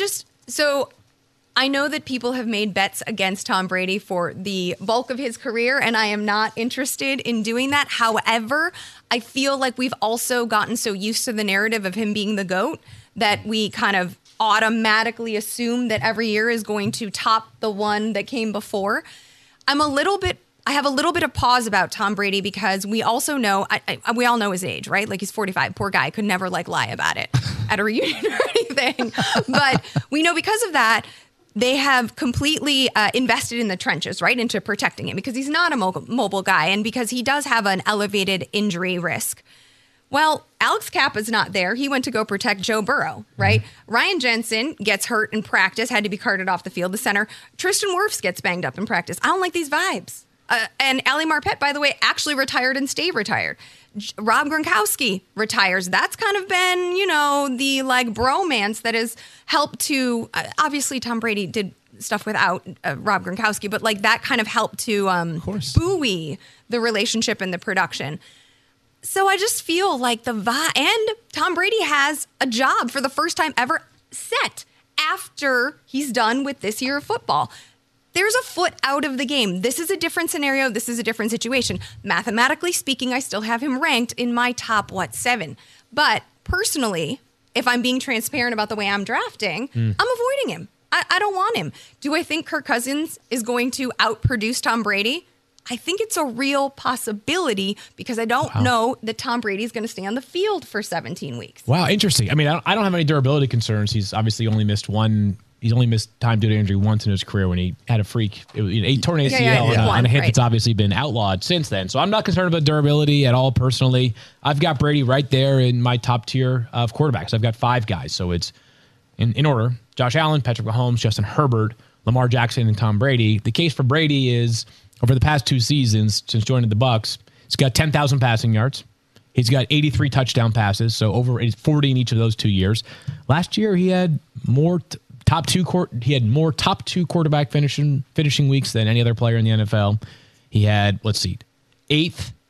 I know that people have made bets against Tom Brady for the bulk of his career, and I am not interested in doing that. However, I feel like we've also gotten so used to the narrative of him being the GOAT that we kind of automatically assume that every year is going to top the one that came before. I have a little bit of pause about Tom Brady because we also know, we all know his age, right? Like he's 45, poor guy, could never lie about it at a reunion or anything. But we know because of that, they have completely invested in the trenches, right, into protecting him because he's not a mobile guy and because he does have an elevated injury risk. Well, Alex Kappa's not there. He went to go protect Joe Burrow, right? Ryan Jensen gets hurt in practice, had to be carted off the field. The center, Tristan Wirfs gets banged up in practice. I don't like these vibes. And Ali Marpet, by the way, actually retired and stayed retired. Rob Gronkowski retires. That's kind of been, the bromance that has helped to, obviously Tom Brady did stuff without Rob Gronkowski, but that kind of helped to buoy the relationship and the production. So I just feel like and Tom Brady has a job for the first time ever set after he's done with this year of football. There's a foot out of the game. This is a different scenario. This is a different situation. Mathematically speaking, I still have him ranked in my top, 7. But personally, if I'm being transparent about the way I'm drafting, I'm avoiding him. I don't want him. Do I think Kirk Cousins is going to outproduce Tom Brady? I think it's a real possibility because I don't know that Tom Brady is going to stay on the field for 17 weeks. Wow, interesting. I mean, I don't have any durability concerns. He's obviously only missed one. He's only missed time due to injury once in his career when he had a freak. He tore an ACL on a hit that's obviously been outlawed since then. So I'm not concerned about durability at all personally. I've got Brady right there in my top tier of quarterbacks. I've got 5 guys. So it's in order. Josh Allen, Patrick Mahomes, Justin Herbert, Lamar Jackson, and Tom Brady. The case for Brady is over the past 2 seasons since joining the Bucs, he's got 10,000 passing yards. He's got 83 touchdown passes, so over 40 in each of those 2 years. Last year, he had more top two quarterback finishing weeks than any other player in the NFL. He had, he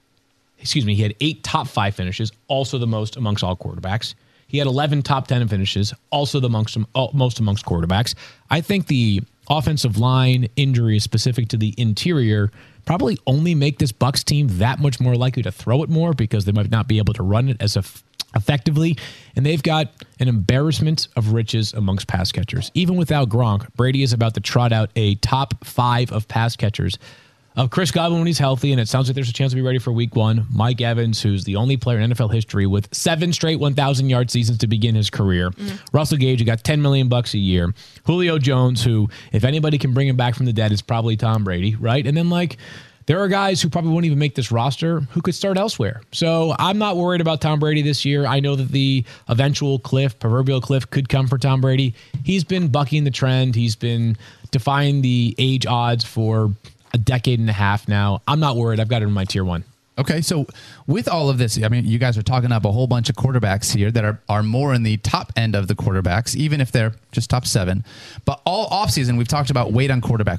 had 8 top 5 finishes, also the most amongst all quarterbacks. He had 11 top 10 finishes, also the most amongst quarterbacks. I think the offensive line injury specific to the interior probably only make this Bucs team that much more likely to throw it more because they might not be able to run it as effectively. And they've got an embarrassment of riches amongst pass catchers. Even without Gronk, Brady is about to trot out a top 5 of pass catchers. Of Chris Godwin when he's healthy, and it sounds like there's a chance to be ready for week 1. Mike Evans, who's the only player in NFL history with 7 straight 1,000-yard seasons to begin his career. Russell Gage, who got $10 million a year. Julio Jones, who, if anybody can bring him back from the dead, it's probably Tom Brady, right? And then, there are guys who probably won't even make this roster who could start elsewhere. So I'm not worried about Tom Brady this year. I know that the eventual proverbial cliff could come for Tom Brady. He's been bucking the trend. He's been defying the age odds for a decade and a half now. I'm not worried. I've got it in my tier 1. Okay, so with all of this, I mean, you guys are talking up a whole bunch of quarterbacks here that are more in the top end of the quarterbacks, even if they're just top 7. But all offseason, we've talked about weight on quarterback.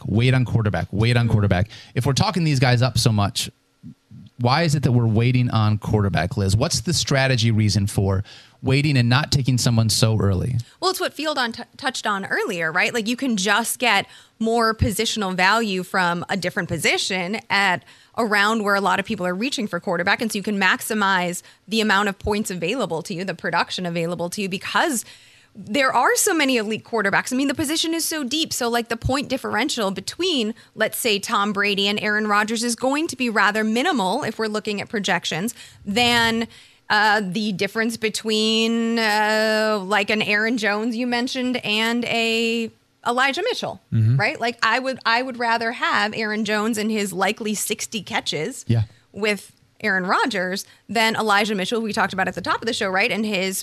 If we're talking these guys up so much, why is it that we're waiting on quarterback, Liz? What's the strategy reason for waiting and not taking someone so early? Well, it's what Field touched on earlier, right? Like you can just get more positional value from a different position at around where a lot of people are reaching for quarterback. And so you can maximize the amount of points available to you, the production available to you, because there are so many elite quarterbacks. I mean, the position is so deep. So the point differential between, let's say, Tom Brady and Aaron Rodgers is going to be rather minimal if we're looking at projections than the difference between an Aaron Jones you mentioned and a Elijah Mitchell, right? I would rather have Aaron Jones and his likely 60 catches with Aaron Rodgers than Elijah Mitchell, who we talked about at the top of the show, right? And his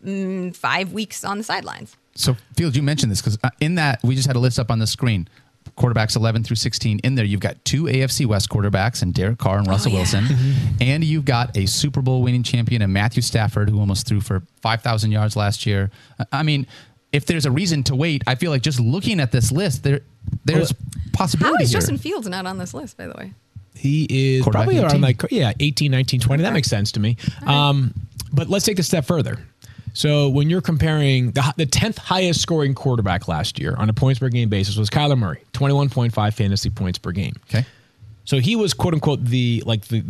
5 weeks on the sidelines. So, Field, you mentioned this because in that, we just had a list up on the screen. Quarterbacks 11 through 16. In there, you've got 2 AFC West quarterbacks and Derek Carr and Russell Wilson. And you've got a Super Bowl winning champion and Matthew Stafford, who almost threw for 5,000 yards last year. I mean, if there's a reason to wait, I feel like just looking at this list, there's possibility How is here. Justin Fields not on this list, by the way? He is probably around 18, 19, 20. That makes sense to me. But let's take it a step further. So when you're comparing the 10th highest scoring quarterback last year on a points per game basis was Kyler Murray, 21.5 fantasy points per game. Okay. So he was quote unquote the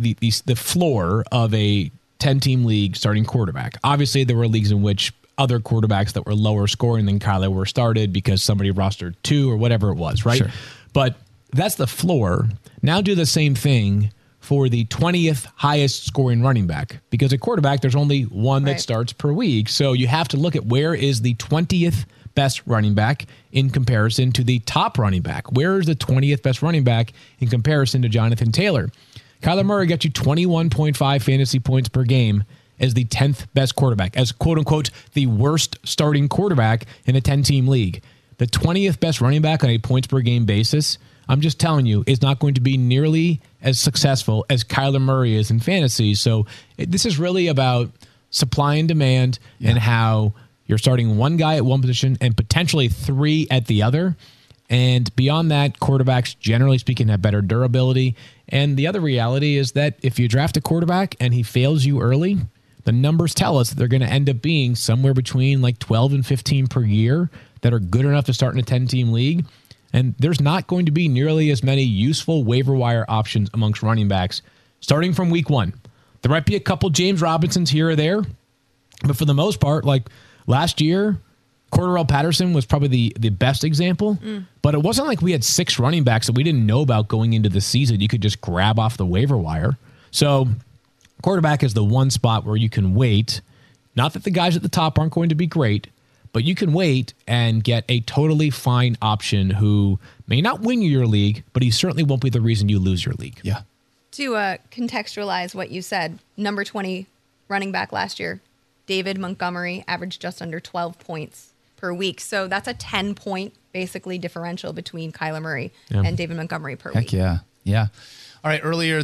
floor of a 10-team league starting quarterback. Obviously there were leagues in which other quarterbacks that were lower scoring than Kyler were started because somebody rostered 2 or whatever it was, right? Sure. But that's the floor. Now do the same thing for the 20th highest scoring running back, because at quarterback, there's only one that starts per week. So you have to look at where is the 20th best running back in comparison to the top running back. Where is the 20th best running back in comparison to Jonathan Taylor? Kyler Murray got you 21.5 fantasy points per game as the 10th best quarterback, as quote unquote, the worst starting quarterback in a 10-team league. The 20th best running back on a points per game basis, I'm just telling you, is not going to be nearly as successful as Kyler Murray is in fantasy. So this is really about supply and demand and how you're starting one guy at one position and potentially 3 at the other. And beyond that, quarterbacks, generally speaking, have better durability. And the other reality is that if you draft a quarterback and he fails you early, the numbers tell us that they're going to end up being somewhere between 12 and 15 per year that are good enough to start in a 10-team league. And there's not going to be nearly as many useful waiver wire options amongst running backs starting from week 1. There might be a couple James Robinsons here or there, but for the most part, last year, Cordarrelle Patterson was probably the best example, but it wasn't like we had 6 running backs that we didn't know about going into the season. You could just grab off the waiver wire. So quarterback is the one spot where you can wait. Not that the guys at the top aren't going to be great, but you can wait and get a totally fine option who may not win you your league, but he certainly won't be the reason you lose your league. Yeah. To contextualize what you said, number 20 running back last year, David Montgomery, averaged just under 12 points per week. So that's a 10-point, basically, differential between Kyler Murray and David Montgomery per week. Heck yeah. Yeah. All right, earlier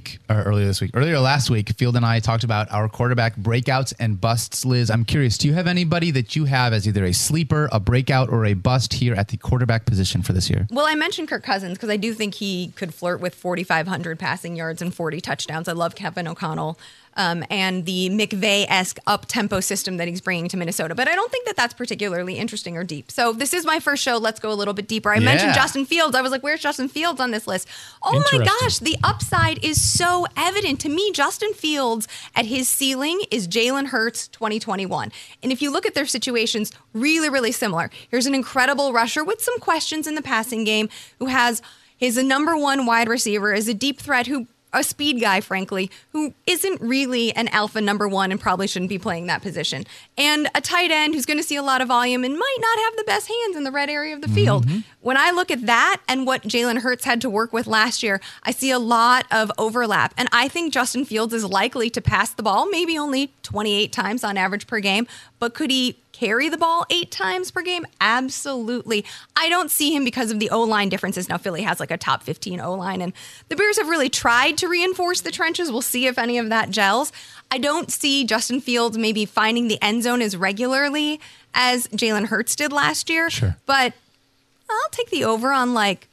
last week, Field and I talked about our quarterback breakouts and busts. Liz, I'm curious, do you have anybody that you have as either a sleeper, a breakout, or a bust here at the quarterback position for this year? Well, I mentioned Kirk Cousins because I do think he could flirt with 4,500 passing yards and 40 touchdowns. I love Kevin O'Connell. And the McVay-esque up-tempo system that he's bringing to Minnesota. But I don't think that that's particularly interesting or deep. So this is my first show. Let's go a little bit deeper. I mentioned Justin Fields. I was like, where's Justin Fields on this list? Oh my gosh, the upside is so evident. To me, Justin Fields at his ceiling is Jalen Hurts 2021. And if you look at their situations, really, really similar. Here's an incredible rusher with some questions in the passing game who has his number one wide receiver, is a deep threat who a speed guy, frankly, who isn't really an alpha number one and probably shouldn't be playing that position. And a tight end who's going to see a lot of volume and might not have the best hands in the red area of the field. When I look at that and what Jalen Hurts had to work with last year, I see a lot of overlap. And I think Justin Fields is likely to pass the ball, maybe only 28 times on average per game. But could he carry the ball 8 times per game? Absolutely. I don't see him because of the O-line differences. Now, Philly has like a top 15 O-line, and the Bears have really tried to reinforce the trenches. We'll see if any of that gels. I don't see Justin Fields maybe finding the end zone as regularly as Jalen Hurts did last year. Sure. But I'll take the over on like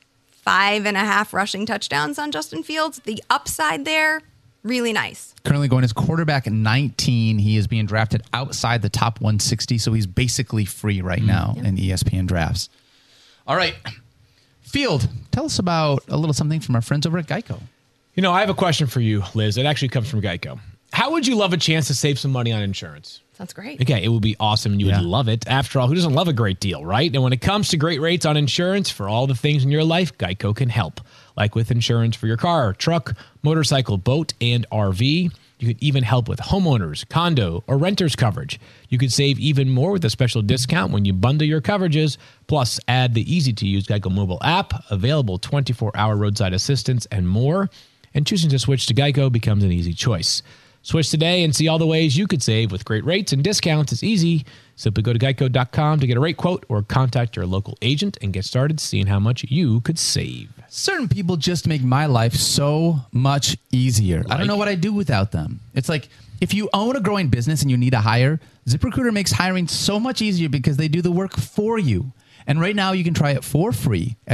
5.5 rushing touchdowns on Justin Fields. The upside there, really nice. Currently going as quarterback at 19. He is being drafted outside the top 160, so he's basically free right now in ESPN drafts. All right. Field, tell us about a little something from our friends over at Geico. You know, I have a question for you, Liz. It actually comes from Geico. How would you love a chance to save some money on insurance? Sounds great. Okay, it would be awesome and you would love it. After all, who doesn't love a great deal, right? And when it comes to great rates on insurance for all the things in your life, Geico can help. Like with insurance for your car, truck, motorcycle, boat, and RV. You could even help with homeowners, condo, or renters coverage. You could save even more with a special discount when you bundle your coverages. Plus, add the easy-to-use Geico mobile app, available 24-hour roadside assistance, and more. And choosing to switch to Geico becomes an easy choice. Switch today and see all the ways you could save with great rates and discounts. It's easy. Simply go to geico.com to get a rate quote or contact your local agent and get started seeing how much you could save. Certain people just make my life so much easier. I don't know what I'd do without them. It's like if you own a growing business and you need to hire, ZipRecruiter makes hiring so much easier because they do the work for you. And right now you can try it for free at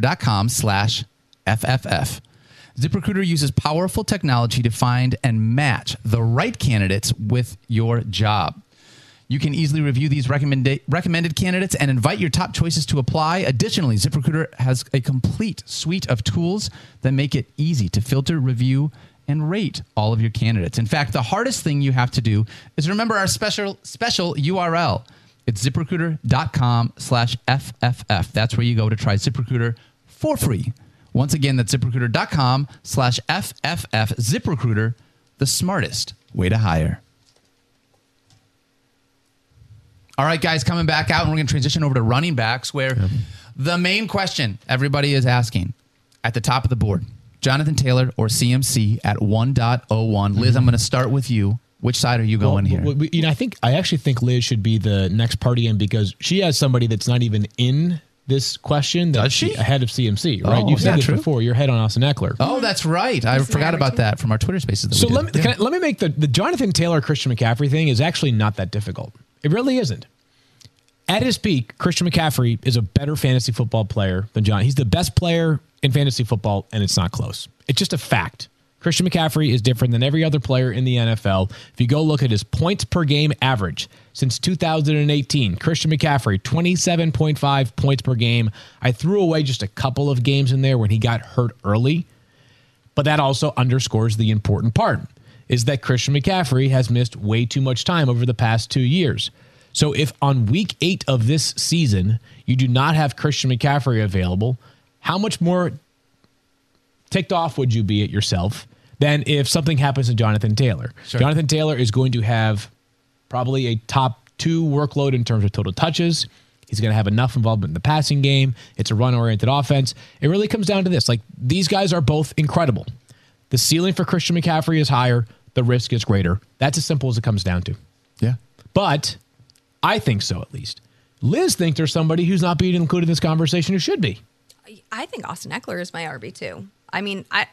ZipRecruiter.com/FFF. ZipRecruiter uses powerful technology to find and match the right candidates with your job. You can easily review these recommended candidates and invite your top choices to apply. Additionally, ZipRecruiter has a complete suite of tools that make it easy to filter, review, and rate all of your candidates. In fact, the hardest thing you have to do is remember our special URL. It's ZipRecruiter.com/FFF. That's where you go to try ZipRecruiter for free. Once again, that's ZipRecruiter.com/FFF. ZipRecruiter, the smartest way to hire. All right, guys, coming back out, and we're going to transition over to running backs, where the main question everybody is asking at the top of the board, Jonathan Taylor or CMC at 1.01. Liz, I'm going to start with you. Which side are you going here? You know, I actually think Liz should be the next party in because she has somebody that's not even in this question. Does she? Ahead of CMC, right? You've said this before. You're ahead on Austin Eckler. Oh, that's right. I forgot about that from our Twitter spaces. So let me make the Jonathan Taylor, Christian McCaffrey thing is actually not that difficult. It really isn't. At his peak, Christian McCaffrey is a better fantasy football player than John. He's the best player in fantasy football, and it's not close. It's just a fact. Christian McCaffrey is different than every other player in the NFL. If you go look at his points per game average since 2018, Christian McCaffrey, 27.5 points per game. I threw away just a couple of games in there when he got hurt early, but that also underscores the important part, is that Christian McCaffrey has missed way too much time over the past 2 years. So if on week 8 of this season, you do not have Christian McCaffrey available, how much more ticked off would you be at yourself than if something happens to Jonathan Taylor? Sure. Jonathan Taylor is going to have probably a top 2 workload in terms of total touches. He's going to have enough involvement in the passing game. It's a run-oriented offense. It really comes down to this. Like, these guys are both incredible. The ceiling for Christian McCaffrey is higher. The risk is greater. That's as simple as it comes down to. Yeah. But I think so, at least. Liz thinks there's somebody who's not being included in this conversation who should be. I think Austin Eckler is my RB2. I mean, I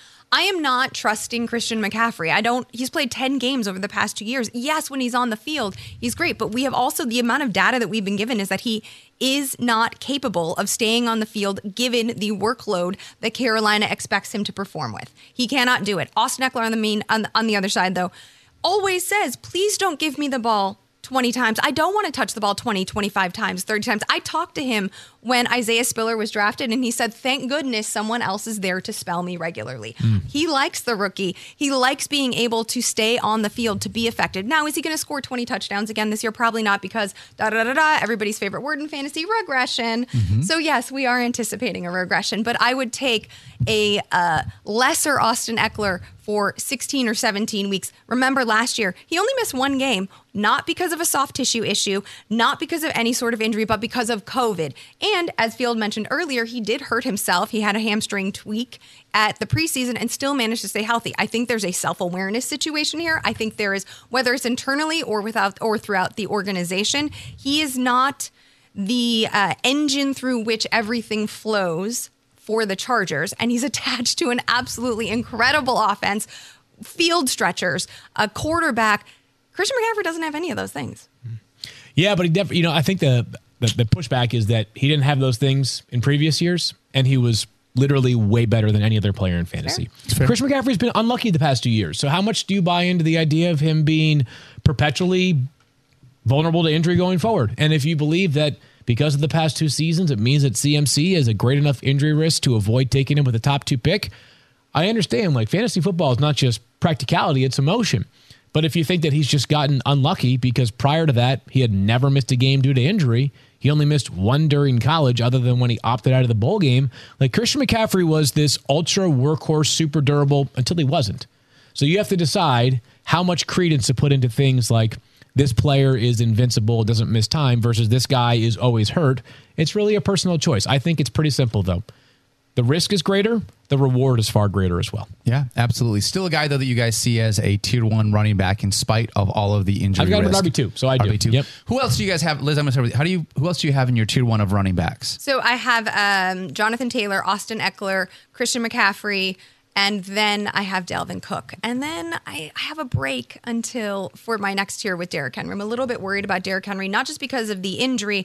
am not trusting Christian McCaffrey. He's played 10 games over the past 2 years. Yes, when he's on the field, he's great. But we have also, the amount of data that we've been given is that he is not capable of staying on the field given the workload that Carolina expects him to perform with. He cannot do it. Austin Eckler on the other side, though, always says, please don't give me the ball 20 times. I don't want to touch the ball 20, 25 times, 30 times. I talked to him when Isaiah Spiller was drafted, and he said, thank goodness someone else is there to spell me regularly. He likes the rookie. He likes being able to stay on the field to be effective. Now, is he going to score 20 touchdowns again this year? Probably not, because everybody's favorite word in fantasy, regression. So yes, we are anticipating a regression, but I would take a lesser Austin Eckler for 16 or 17 weeks. Remember last year, he only missed one game, not because of a soft tissue issue, not because of any sort of injury, but because of COVID. And as Field mentioned earlier, he did hurt himself. He had a hamstring tweak at the preseason and still managed to stay healthy. I think there's a self-awareness situation here. I think there is, whether it's internally or throughout the organization, he is not the engine through which everything flows for the Chargers, and he's attached to an absolutely incredible offense, field stretchers, a quarterback. Christian McCaffrey doesn't have any of those things. Yeah, but he definitely, I think the pushback is that he didn't have those things in previous years, and he was literally way better than any other player in fantasy. Fair. Christian McCaffrey's been unlucky the past 2 years. So how much do you buy into the idea of him being perpetually vulnerable to injury going forward? And if you believe that because of the past 2 seasons, it means that CMC is a great enough injury risk to avoid taking him with a top 2 pick, I understand. Like, fantasy football is not just practicality, it's emotion. But if you think that he's just gotten unlucky because prior to that, he had never missed a game due to injury, he only missed one during college other than when he opted out of the bowl game. Like, Christian McCaffrey was this ultra workhorse, super durable until he wasn't. So you have to decide how much credence to put into things like this player is invincible, doesn't miss time, versus this guy is always hurt. It's really a personal choice. I think it's pretty simple, though. The risk is greater. The reward is far greater as well. Yeah, absolutely. Still a guy, though, that you guys see as a tier 1 running back in spite of all of the injury I've got him risk. at RB2, so I do. RB2. Yep. Who else do you guys have? Liz, I'm going to start with you. Who else do you have in your tier 1 of running backs? So I have Jonathan Taylor, Austin Eckler, Christian McCaffrey, and then I have Dalvin Cook. And then I have a break for my next tier with Derrick Henry. I'm a little bit worried about Derrick Henry, not just because of the injury,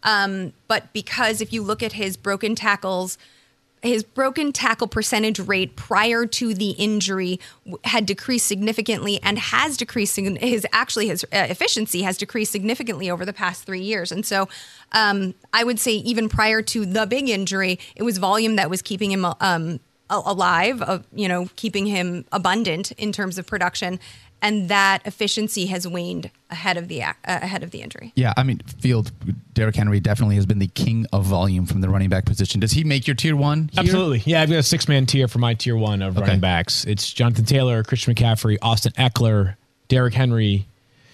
but because if you look at his broken tackle percentage rate prior to the injury had decreased significantly and has decreased. His efficiency has decreased significantly over the past 3 years. And so I would say even prior to the big injury, it was volume that was keeping him alive, keeping him abundant in terms of production. And that efficiency has waned ahead of the injury. Yeah, I mean, Derrick Henry definitely has been the king of volume from the running back position. Does he make your tier 1 here? Absolutely. Yeah, I've got a 6-man tier for my tier 1 of running backs. It's Jonathan Taylor, Christian McCaffrey, Austin Eckler, Derrick Henry,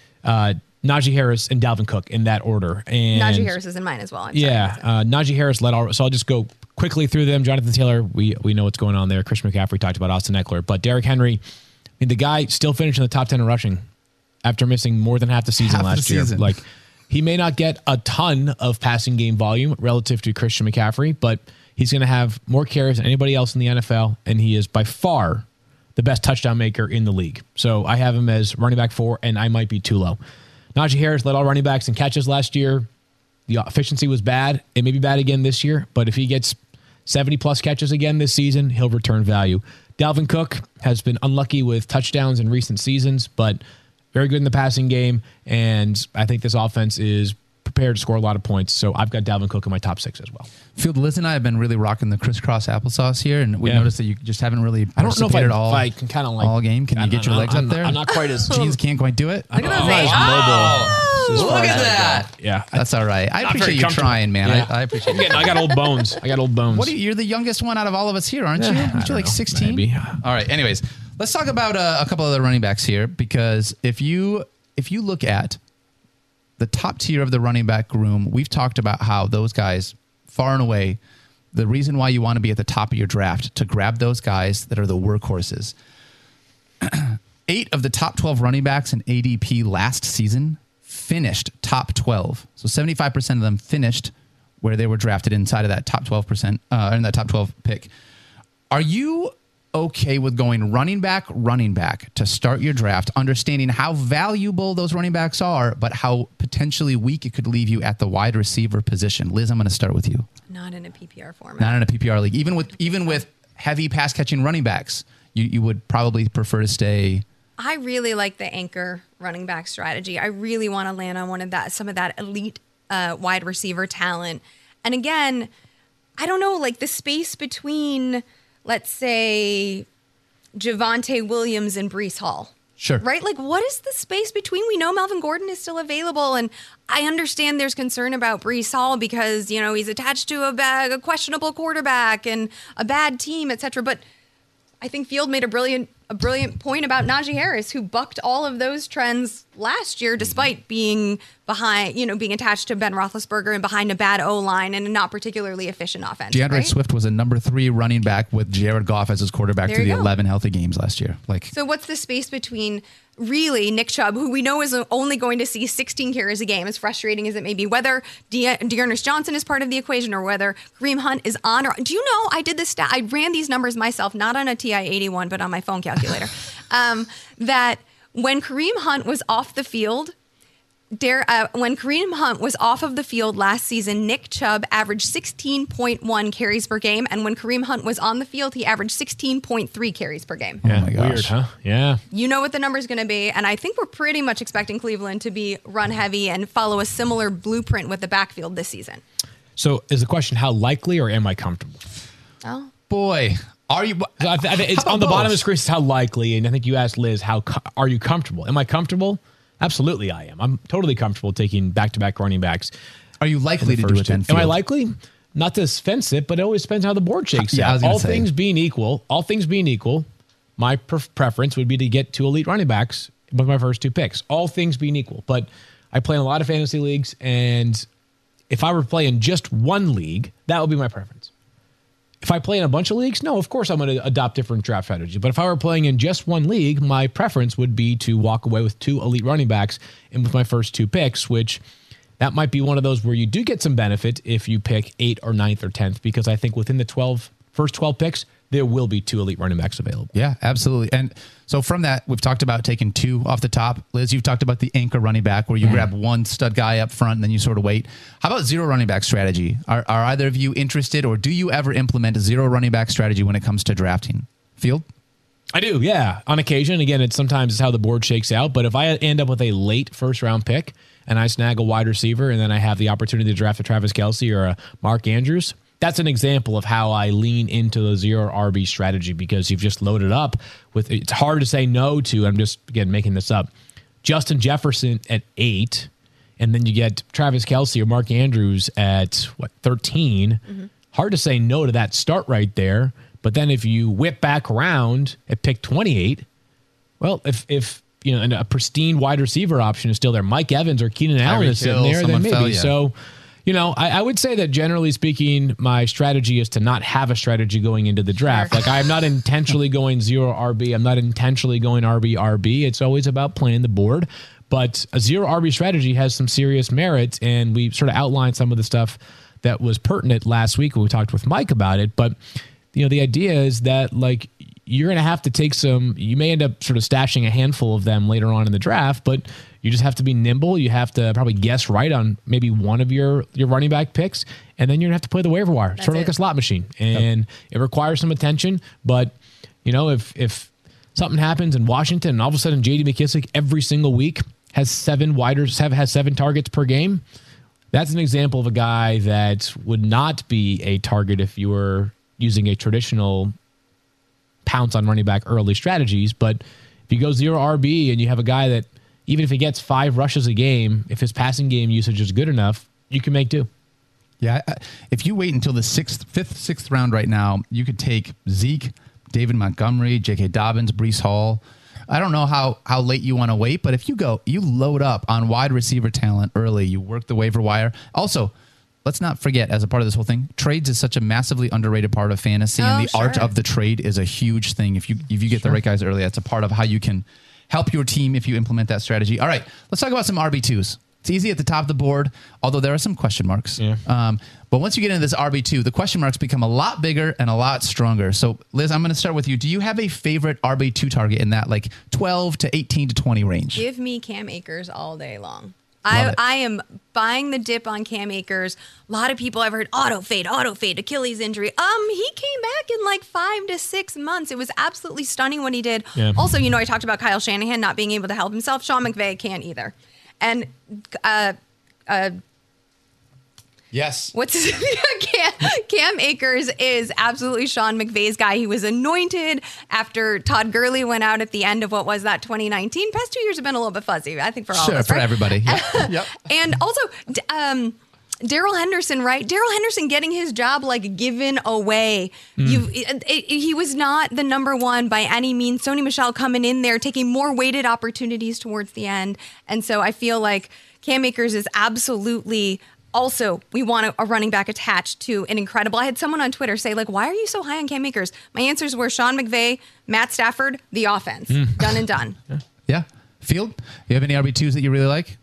Najee Harris, and Dalvin Cook in that order. And Najee Harris is in mine as well. Najee Harris led all. So I'll just go quickly through them. Jonathan Taylor, we know what's going on there. Christian McCaffrey talked about Austin Eckler, but Derrick Henry, the guy still finished in the top 10 in rushing after missing more than half the season last year. Like, he may not get a ton of passing game volume relative to Christian McCaffrey, but he's going to have more carries than anybody else in the NFL, and he is by far the best touchdown maker in the league. So I have him as running back 4, and I might be too low. Najee Harris led all running backs in catches last year. The efficiency was bad. It may be bad again this year, but if he gets 70-plus catches again this season, he'll return value. Dalvin Cook has been unlucky with touchdowns in recent seasons, but very good in the passing game, and I think this offense is prepared to score a lot of points, so I've got Dalvin Cook in my top 6 as well. Field, Liz and I have been really rocking the crisscross applesauce here, and we noticed that you just haven't really participated all game. Can you get your legs up there? I'm not quite as... Jeans can't quite do it? Look at those as mobile. Look at that. Yeah. That's all right. I appreciate you trying, man. Yeah. I appreciate it. I got old bones. You're the youngest one out of all of us here, aren't you? Aren't you like 16? Maybe. All right. Anyways, let's talk about a couple other running backs here, because if you look at the top tier of the running back room, we've talked about how those guys, far and away, the reason why you want to be at the top of your draft, to grab those guys that are the workhorses. 8 of the top 12 running backs in ADP last season finished top 12. So 75% of them finished where they were drafted inside of that top 12%, in that top 12 pick. Are you okay with going running back to start your draft, understanding how valuable those running backs are, but how potentially weak it could leave you at the wide receiver position? Liz, I'm going to start with you. Not in a PPR format. Not in a PPR league. Even with heavy pass catching running backs, you would probably prefer to stay. I really like the anchor running back strategy. I really want to land on some of that elite wide receiver talent. And again, I don't know, like the space between, let's say, Javonte Williams and Breece Hall. Sure. Right? Like, what is the space between? We know Melvin Gordon is still available, and I understand there's concern about Breece Hall because, he's attached to a questionable quarterback and a bad team, etc. But I think Field made a brilliant point about Najee Harris, who bucked all of those trends last year, despite being behind, being attached to Ben Roethlisberger and behind a bad O-line and a not particularly efficient offense. DeAndre Swift was a number 3 running back with Jared Goff as his quarterback There to you the go. 11 healthy games last year. So what's the space between really Nick Chubb, who we know is only going to see 16 carries a game, as frustrating as it may be, whether Dearness Johnson is part of the equation or whether Kareem Hunt is on? Or do you know, I did this stat, I ran these numbers myself, not on a TI-81, but on my phone calculator, that when Kareem Hunt was off the field, when Kareem Hunt was off of the field last season, Nick Chubb averaged 16.1 carries per game. And when Kareem Hunt was on the field, he averaged 16.3 carries per game. Yeah, Oh my gosh. weird, huh? Yeah. You know what the number is going to be. And I think we're pretty much expecting Cleveland to be run heavy and follow a similar blueprint with the backfield this season. So is the question, how likely or am I comfortable? Oh, boy, are you? So it's How on the about bottom of both? the screen. It's how likely, and I think you asked Liz, are you comfortable? Am I comfortable? Absolutely, I am. I'm totally comfortable taking back-to-back running backs. Are you likely to do it then? Am I Field? likely? Not to fence it, but it always depends how the board shakes Yeah, I out. was gonna All say. things being equal, my preference would be to get 2 elite running backs with my first 2 picks. All things being equal, but I play in a lot of fantasy leagues, and if I were playing just one league, that would be my preference. If I play in a bunch of leagues, no, of course I'm going to adopt different draft strategy. But if I were playing in just one league, my preference would be to walk away with 2 elite running backs and with my first 2 picks, which that might be one of those where you do get some benefit if you pick 8th or 9th or 10th, because I think within the first 12 picks, there will be 2 elite running backs available. Yeah, absolutely. And so from that, we've talked about taking 2 off the top. Liz, you've talked about the anchor running back where you grab one stud guy up front and then you sort of wait. How about 0 running back strategy? Are either of you interested, or do you ever implement a 0 running back strategy when it comes to drafting? Field? I do, yeah. On occasion, again, it's how the board shakes out. But if I end up with a late first-round pick and I snag a wide receiver and then I have the opportunity to draft a Travis Kelce or a Mark Andrews, that's an example of how I lean into the 0 RB strategy, because you've just loaded up with, it's hard to say no to, I'm just, again, making this up, Justin Jefferson at 8, and then you get Travis Kelce or Mark Andrews at, 13. Mm-hmm. Hard to say no to that start right there. But then if you whip back around at pick 28, well, if and a pristine wide receiver option is still there, Mike Evans or Keenan Allen is sitting there, then maybe. So, I would say that generally speaking, my strategy is to not have a strategy going into the draft. Sure. Like, I'm not intentionally going 0 RB. I'm not intentionally going RB. It's always about playing the board. But a 0 RB strategy has some serious merit, and we sort of outlined some of the stuff that was pertinent last week when we talked with Mike about it. But, the idea is that, like, you're going to have to take you may end up sort of stashing a handful of them later on in the draft, but you just have to be nimble. You have to probably guess right on maybe one of your running back picks, and then you're going to have to play the waiver wire, sort of like a slot machine. And It requires some attention, but, if something happens in Washington and all of a sudden J.D. McKissick every single week has 7 targets per game, that's an example of a guy that would not be a target if you were using a traditional pounce on running back early strategies. But if you go 0 RB and you have a guy that, even if he gets 5 rushes a game, if his passing game usage is good enough, you can make do. Yeah. If you wait until the 5th, 6th round right now, you could take Zeke, David Montgomery, J.K. Dobbins, Breece Hall. I don't know how late you want to wait, but if you load up on wide receiver talent early, you work the waiver wire. Also, let's not forget, as a part of this whole thing, trades is such a massively underrated part of fantasy, and the art of the trade is a huge thing. If you get the right guys early, that's a part of how you can help your team if you implement that strategy. All right, let's talk about some RB2s. It's easy at the top of the board, although there are some question marks. Yeah. But once you get into this RB2, the question marks become a lot bigger and a lot stronger. So, Liz, I'm going to start with you. Do you have a favorite RB2 target in that like 12 to 18 to 20 range? Give me Cam Akers all day long. Love it. I am buying the dip on Cam Akers. A lot of people I've heard auto fade, Achilles injury. He came back in like 5 to 6 months. It was absolutely stunning what he did. Yeah. Also, I talked about Kyle Shanahan not being able to help himself. Sean McVay can't either. And Yes. what's his Cam Akers is absolutely Sean McVay's guy. He was anointed after Todd Gurley went out at the end of what was that 2019. Past 2 years have been a little bit fuzzy, I think, for all of us, for right? everybody. Yep. Yep. And also, Daryl Henderson, right? Daryl Henderson getting his job like given away. He was not the number one by any means. Sony Michel coming in there, taking more weighted opportunities towards the end. And so I feel like Cam Akers is absolutely also, we want a running back attached to an incredible. I had someone on Twitter say, like, why are you so high on Cam Akers? My answers were Sean McVay, Matt Stafford, the offense. Done and done. Yeah. Field, you have any RB2s that you really like?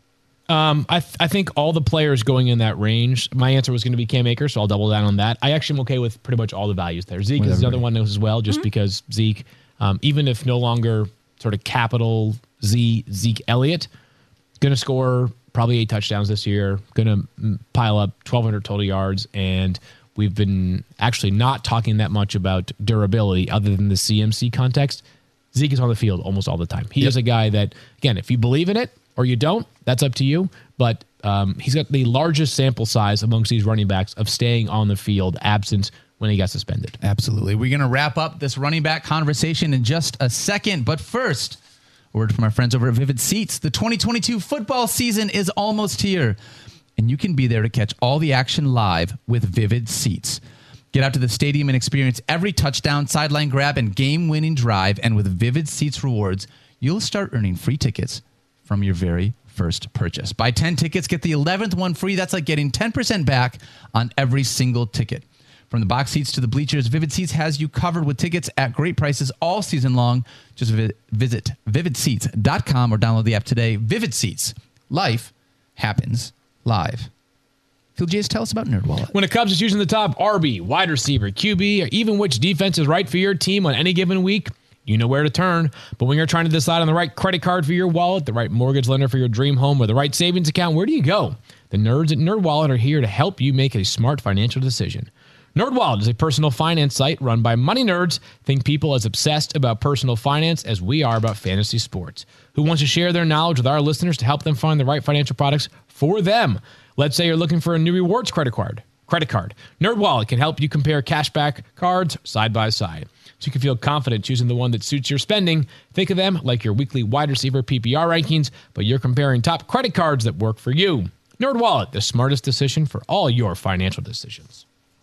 I think all the players going in that range, my answer was going to be Cam Akers, so I'll double down on that. I actually am okay with pretty much all the values there. Zeke is another one as well, just because Zeke, even if no longer sort of capital Z, Zeke Elliott, going to score probably 8 touchdowns this year, going to pile up 1,200 total yards, and we've been actually not talking that much about durability other than the CMC context. Zeke is on the field almost all the time. He is a guy that, again, if you believe in it or you don't, that's up to you, but he's got the largest sample size amongst these running backs of staying on the field absent when he got suspended. Absolutely. We're going to wrap up this running back conversation in just a second, but first, a word from our friends over at Vivid Seats. The 2022 football season is almost here, and you can be there to catch all the action live with Vivid Seats. Get out to the stadium and experience every touchdown, sideline grab, and game-winning drive. And with Vivid Seats rewards, you'll start earning free tickets from your very first purchase. Buy 10 tickets, get the 11th one free. That's like getting 10% back on every single ticket. From the box seats to the bleachers, Vivid Seats has you covered with tickets at great prices all season long. Just visit vividseats.com or download the app today. Vivid Seats. Life happens live. Phil Jays, tell us about NerdWallet. When it comes to choosing the top RB, wide receiver, QB, or even which defense is right for your team on any given week, you know where to turn. But when you're trying to decide on the right credit card for your wallet, the right mortgage lender for your dream home, or the right savings account, where do you go? The nerds at NerdWallet are here to help you make a smart financial decision. NerdWallet is a personal finance site run by money nerds. Think people as obsessed about personal finance as we are about fantasy sports. Who wants to share their knowledge with our listeners to help them find the right financial products for them? Let's say you're looking for a new rewards credit card. NerdWallet can help you compare cashback cards side by side, so you can feel confident choosing the one that suits your spending. Think of them like your weekly wide receiver PPR rankings, but you're comparing top credit cards that work for you. NerdWallet, the smartest decision for all your financial decisions.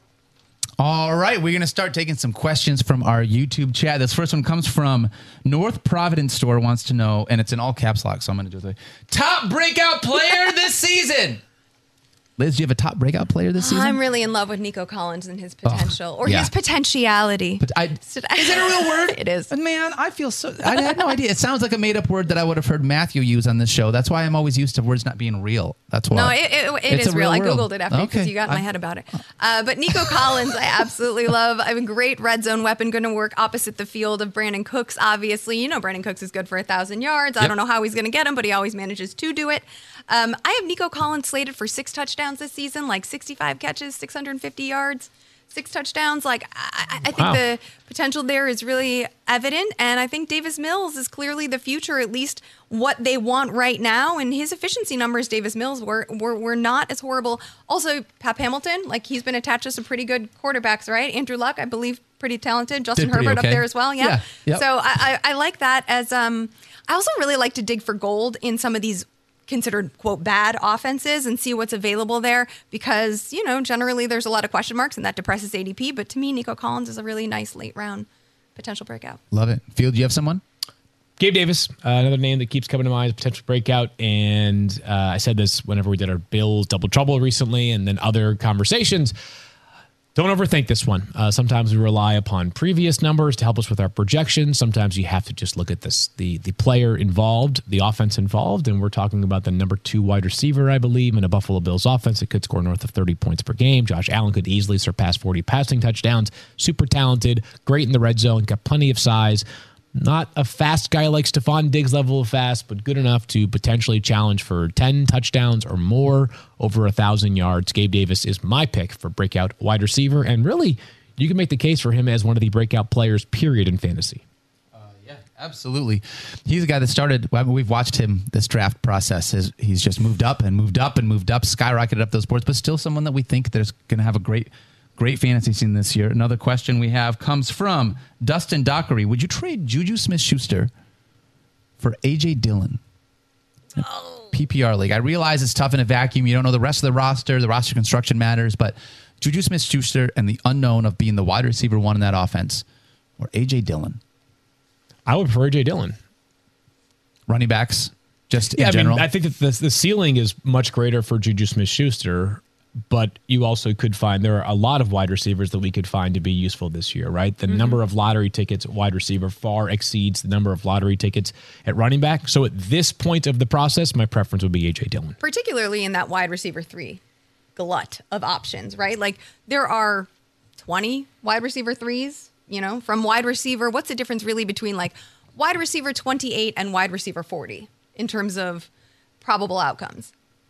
All right, we're going to start taking some questions from our YouTube chat. This first one comes from North Providence Store, wants to know, and it's in all caps lock, so I'm going to do it. Top breakout player this season. Liz, do you have a top breakout player this season? I'm really in love with Nico Collins and his potential, or yeah. his potentiality. But is it a real word? It is. Man, I feel so... I had no idea. It sounds like a made-up word that I would have heard Matthew use on this show. That's why I'm always used to words not being real. That's why. No, it is real. I Googled it after because Okay. you got in my head about it. But Nico Collins, I absolutely love. I have a great red zone weapon, going to work opposite the field of Brandon Cooks, obviously. You know Brandon Cooks is good for 1,000 yards. I don't know how he's going to get him, but he always manages to do it. I have Nico Collins slated for 6 touchdowns this season, like 65 catches, 650 yards, 6 touchdowns. Like, I think the potential there is really evident. And I think Davis Mills is clearly the future, at least what they want right now. And his efficiency numbers, Davis Mills, were not as horrible. Also, Pep Hamilton, like, he's been attached to some pretty good quarterbacks, right? Andrew Luck, I believe, pretty talented. Justin Herbert okay. up there as well. Yeah. Yep. So I like that as I also really like to dig for gold in some of these considered, quote, bad offenses and see what's available there because, you know, generally there's a lot of question marks and that depresses ADP. But to me, Nico Collins is a really nice late round potential breakout. Love it. Field, do you have someone? Gabe Davis, another name that keeps coming to mind as potential breakout. And I said this whenever we did our Bills Double Trouble recently and then other conversations. Don't overthink this one. Sometimes we rely upon previous numbers to help us with our projections. Sometimes you have to just look at this, the player involved, the offense involved, and we're talking about the number 2 wide receiver, I believe, in a Buffalo Bills offense that could score north of 30 points per game. Josh Allen could easily surpass 40 passing touchdowns. Super talented, great in the red zone, got plenty of size. Not a fast guy like Stephon Diggs level of fast, but good enough to potentially challenge for 10 touchdowns or more, over 1,000 yards. Gabe Davis is my pick for breakout wide receiver, and really, you can make the case for him as one of the breakout players, period, in fantasy. Yeah, absolutely. He's a guy that started, we've watched him, this draft process. He's just moved up and moved up and moved up, skyrocketed up those boards, but still someone that we think there's going to have a great fantasy season this year. Another question we have comes from Dustin Dockery. Would you trade Juju Smith-Schuster for A.J. Dillon? PPR league. I realize it's tough in a vacuum. You don't know the rest of the roster. The roster construction matters, but Juju Smith-Schuster and the unknown of being the wide receiver 1 in that offense, or A.J. Dillon? I would prefer A.J. Dillon. Running backs, just in general? I think that the ceiling is much greater for Juju Smith-Schuster, but you also could find there are a lot of wide receivers that we could find to be useful this year, right? The number of lottery tickets at wide receiver far exceeds the number of lottery tickets at running back. So at this point of the process, my preference would be A.J. Dillon. Particularly in that wide receiver 3 glut of options, right? Like there are 20 wide receiver 3s, from wide receiver. What's the difference really between like wide receiver 28 and wide receiver 40 in terms of probable outcomes?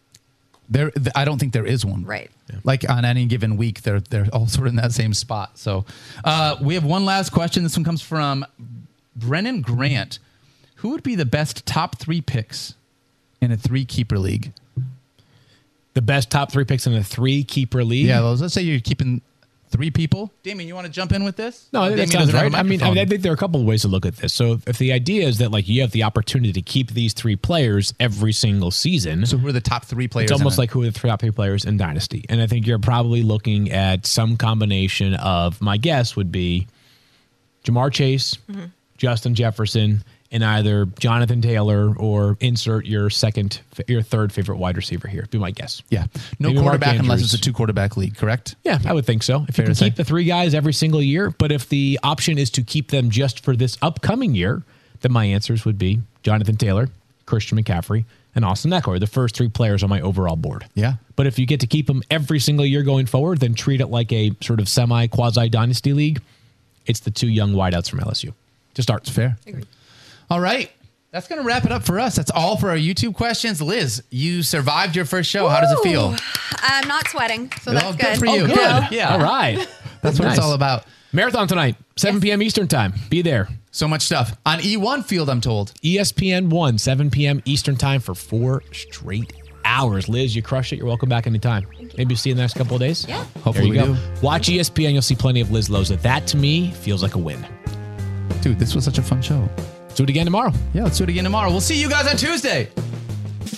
I don't think there is one. Right. Yeah. Like on any given week, they're all sort of in that same spot. So we have one last question. This one comes from Brennan Grant. Who would be the best top 3 picks in a 3-keeper league? The best top 3 picks in a 3-keeper league? Yeah, let's say you're keeping 3 people. Damien, you want to jump in with this? No, that sounds right. I think there are a couple of ways to look at this. So if the idea is that like you have the opportunity to keep these 3 players every single season. So who are the top 3 players? It's almost like who are the top 3 players in Dynasty. And I think you're probably looking at some combination of, my guess would be Jamar Chase, Justin Jefferson, and either Jonathan Taylor or insert your third favorite wide receiver here. Be my guess. Yeah. No Maybe quarterback unless it's a 2-quarterback league, correct? Yeah, I would think so. If you can keep the 3 guys every single year, but if the option is to keep them just for this upcoming year, then my answers would be Jonathan Taylor, Christian McCaffrey, and Austin Eckler, the first 3 players on my overall board. Yeah. But if you get to keep them every single year going forward, then treat it like a sort of semi-quasi dynasty league. It's the 2 young wideouts from LSU to start. It's fair. Agreed. All right. That's going to wrap it up for us. That's all for our YouTube questions. Liz, you survived your first show. Woo! How does it feel? I'm not sweating, so Well, that's good good. for you. Good. Yeah. All right. That's what Nice. it's all about. Marathon tonight, 7 p.m. Eastern time. Be there. So much stuff. On E1 Field, I'm told. ESPN 1, 7 p.m. Eastern time for 4 straight hours. Liz, you crushed it. You're welcome back anytime. Maybe see you in the next couple of days. Yeah. Hopefully There you we go. do. Watch ESPN. You'll see plenty of Liz Loza. That, to me, feels like a win. Dude, this was such a fun show. Do it again tomorrow. Yeah, let's do it again tomorrow. We'll see you guys on Tuesday. Who's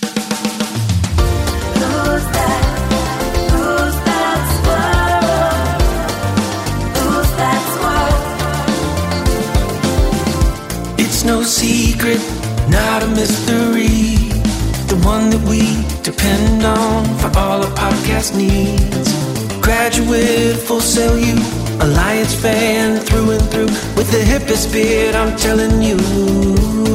that squirrel? Who's that squirrel? It's no secret, not a mystery. The one that we depend on for all our podcast needs. Graduate, Full Sail U, Alliance fan through and through. With the hippest beard, I'm telling you.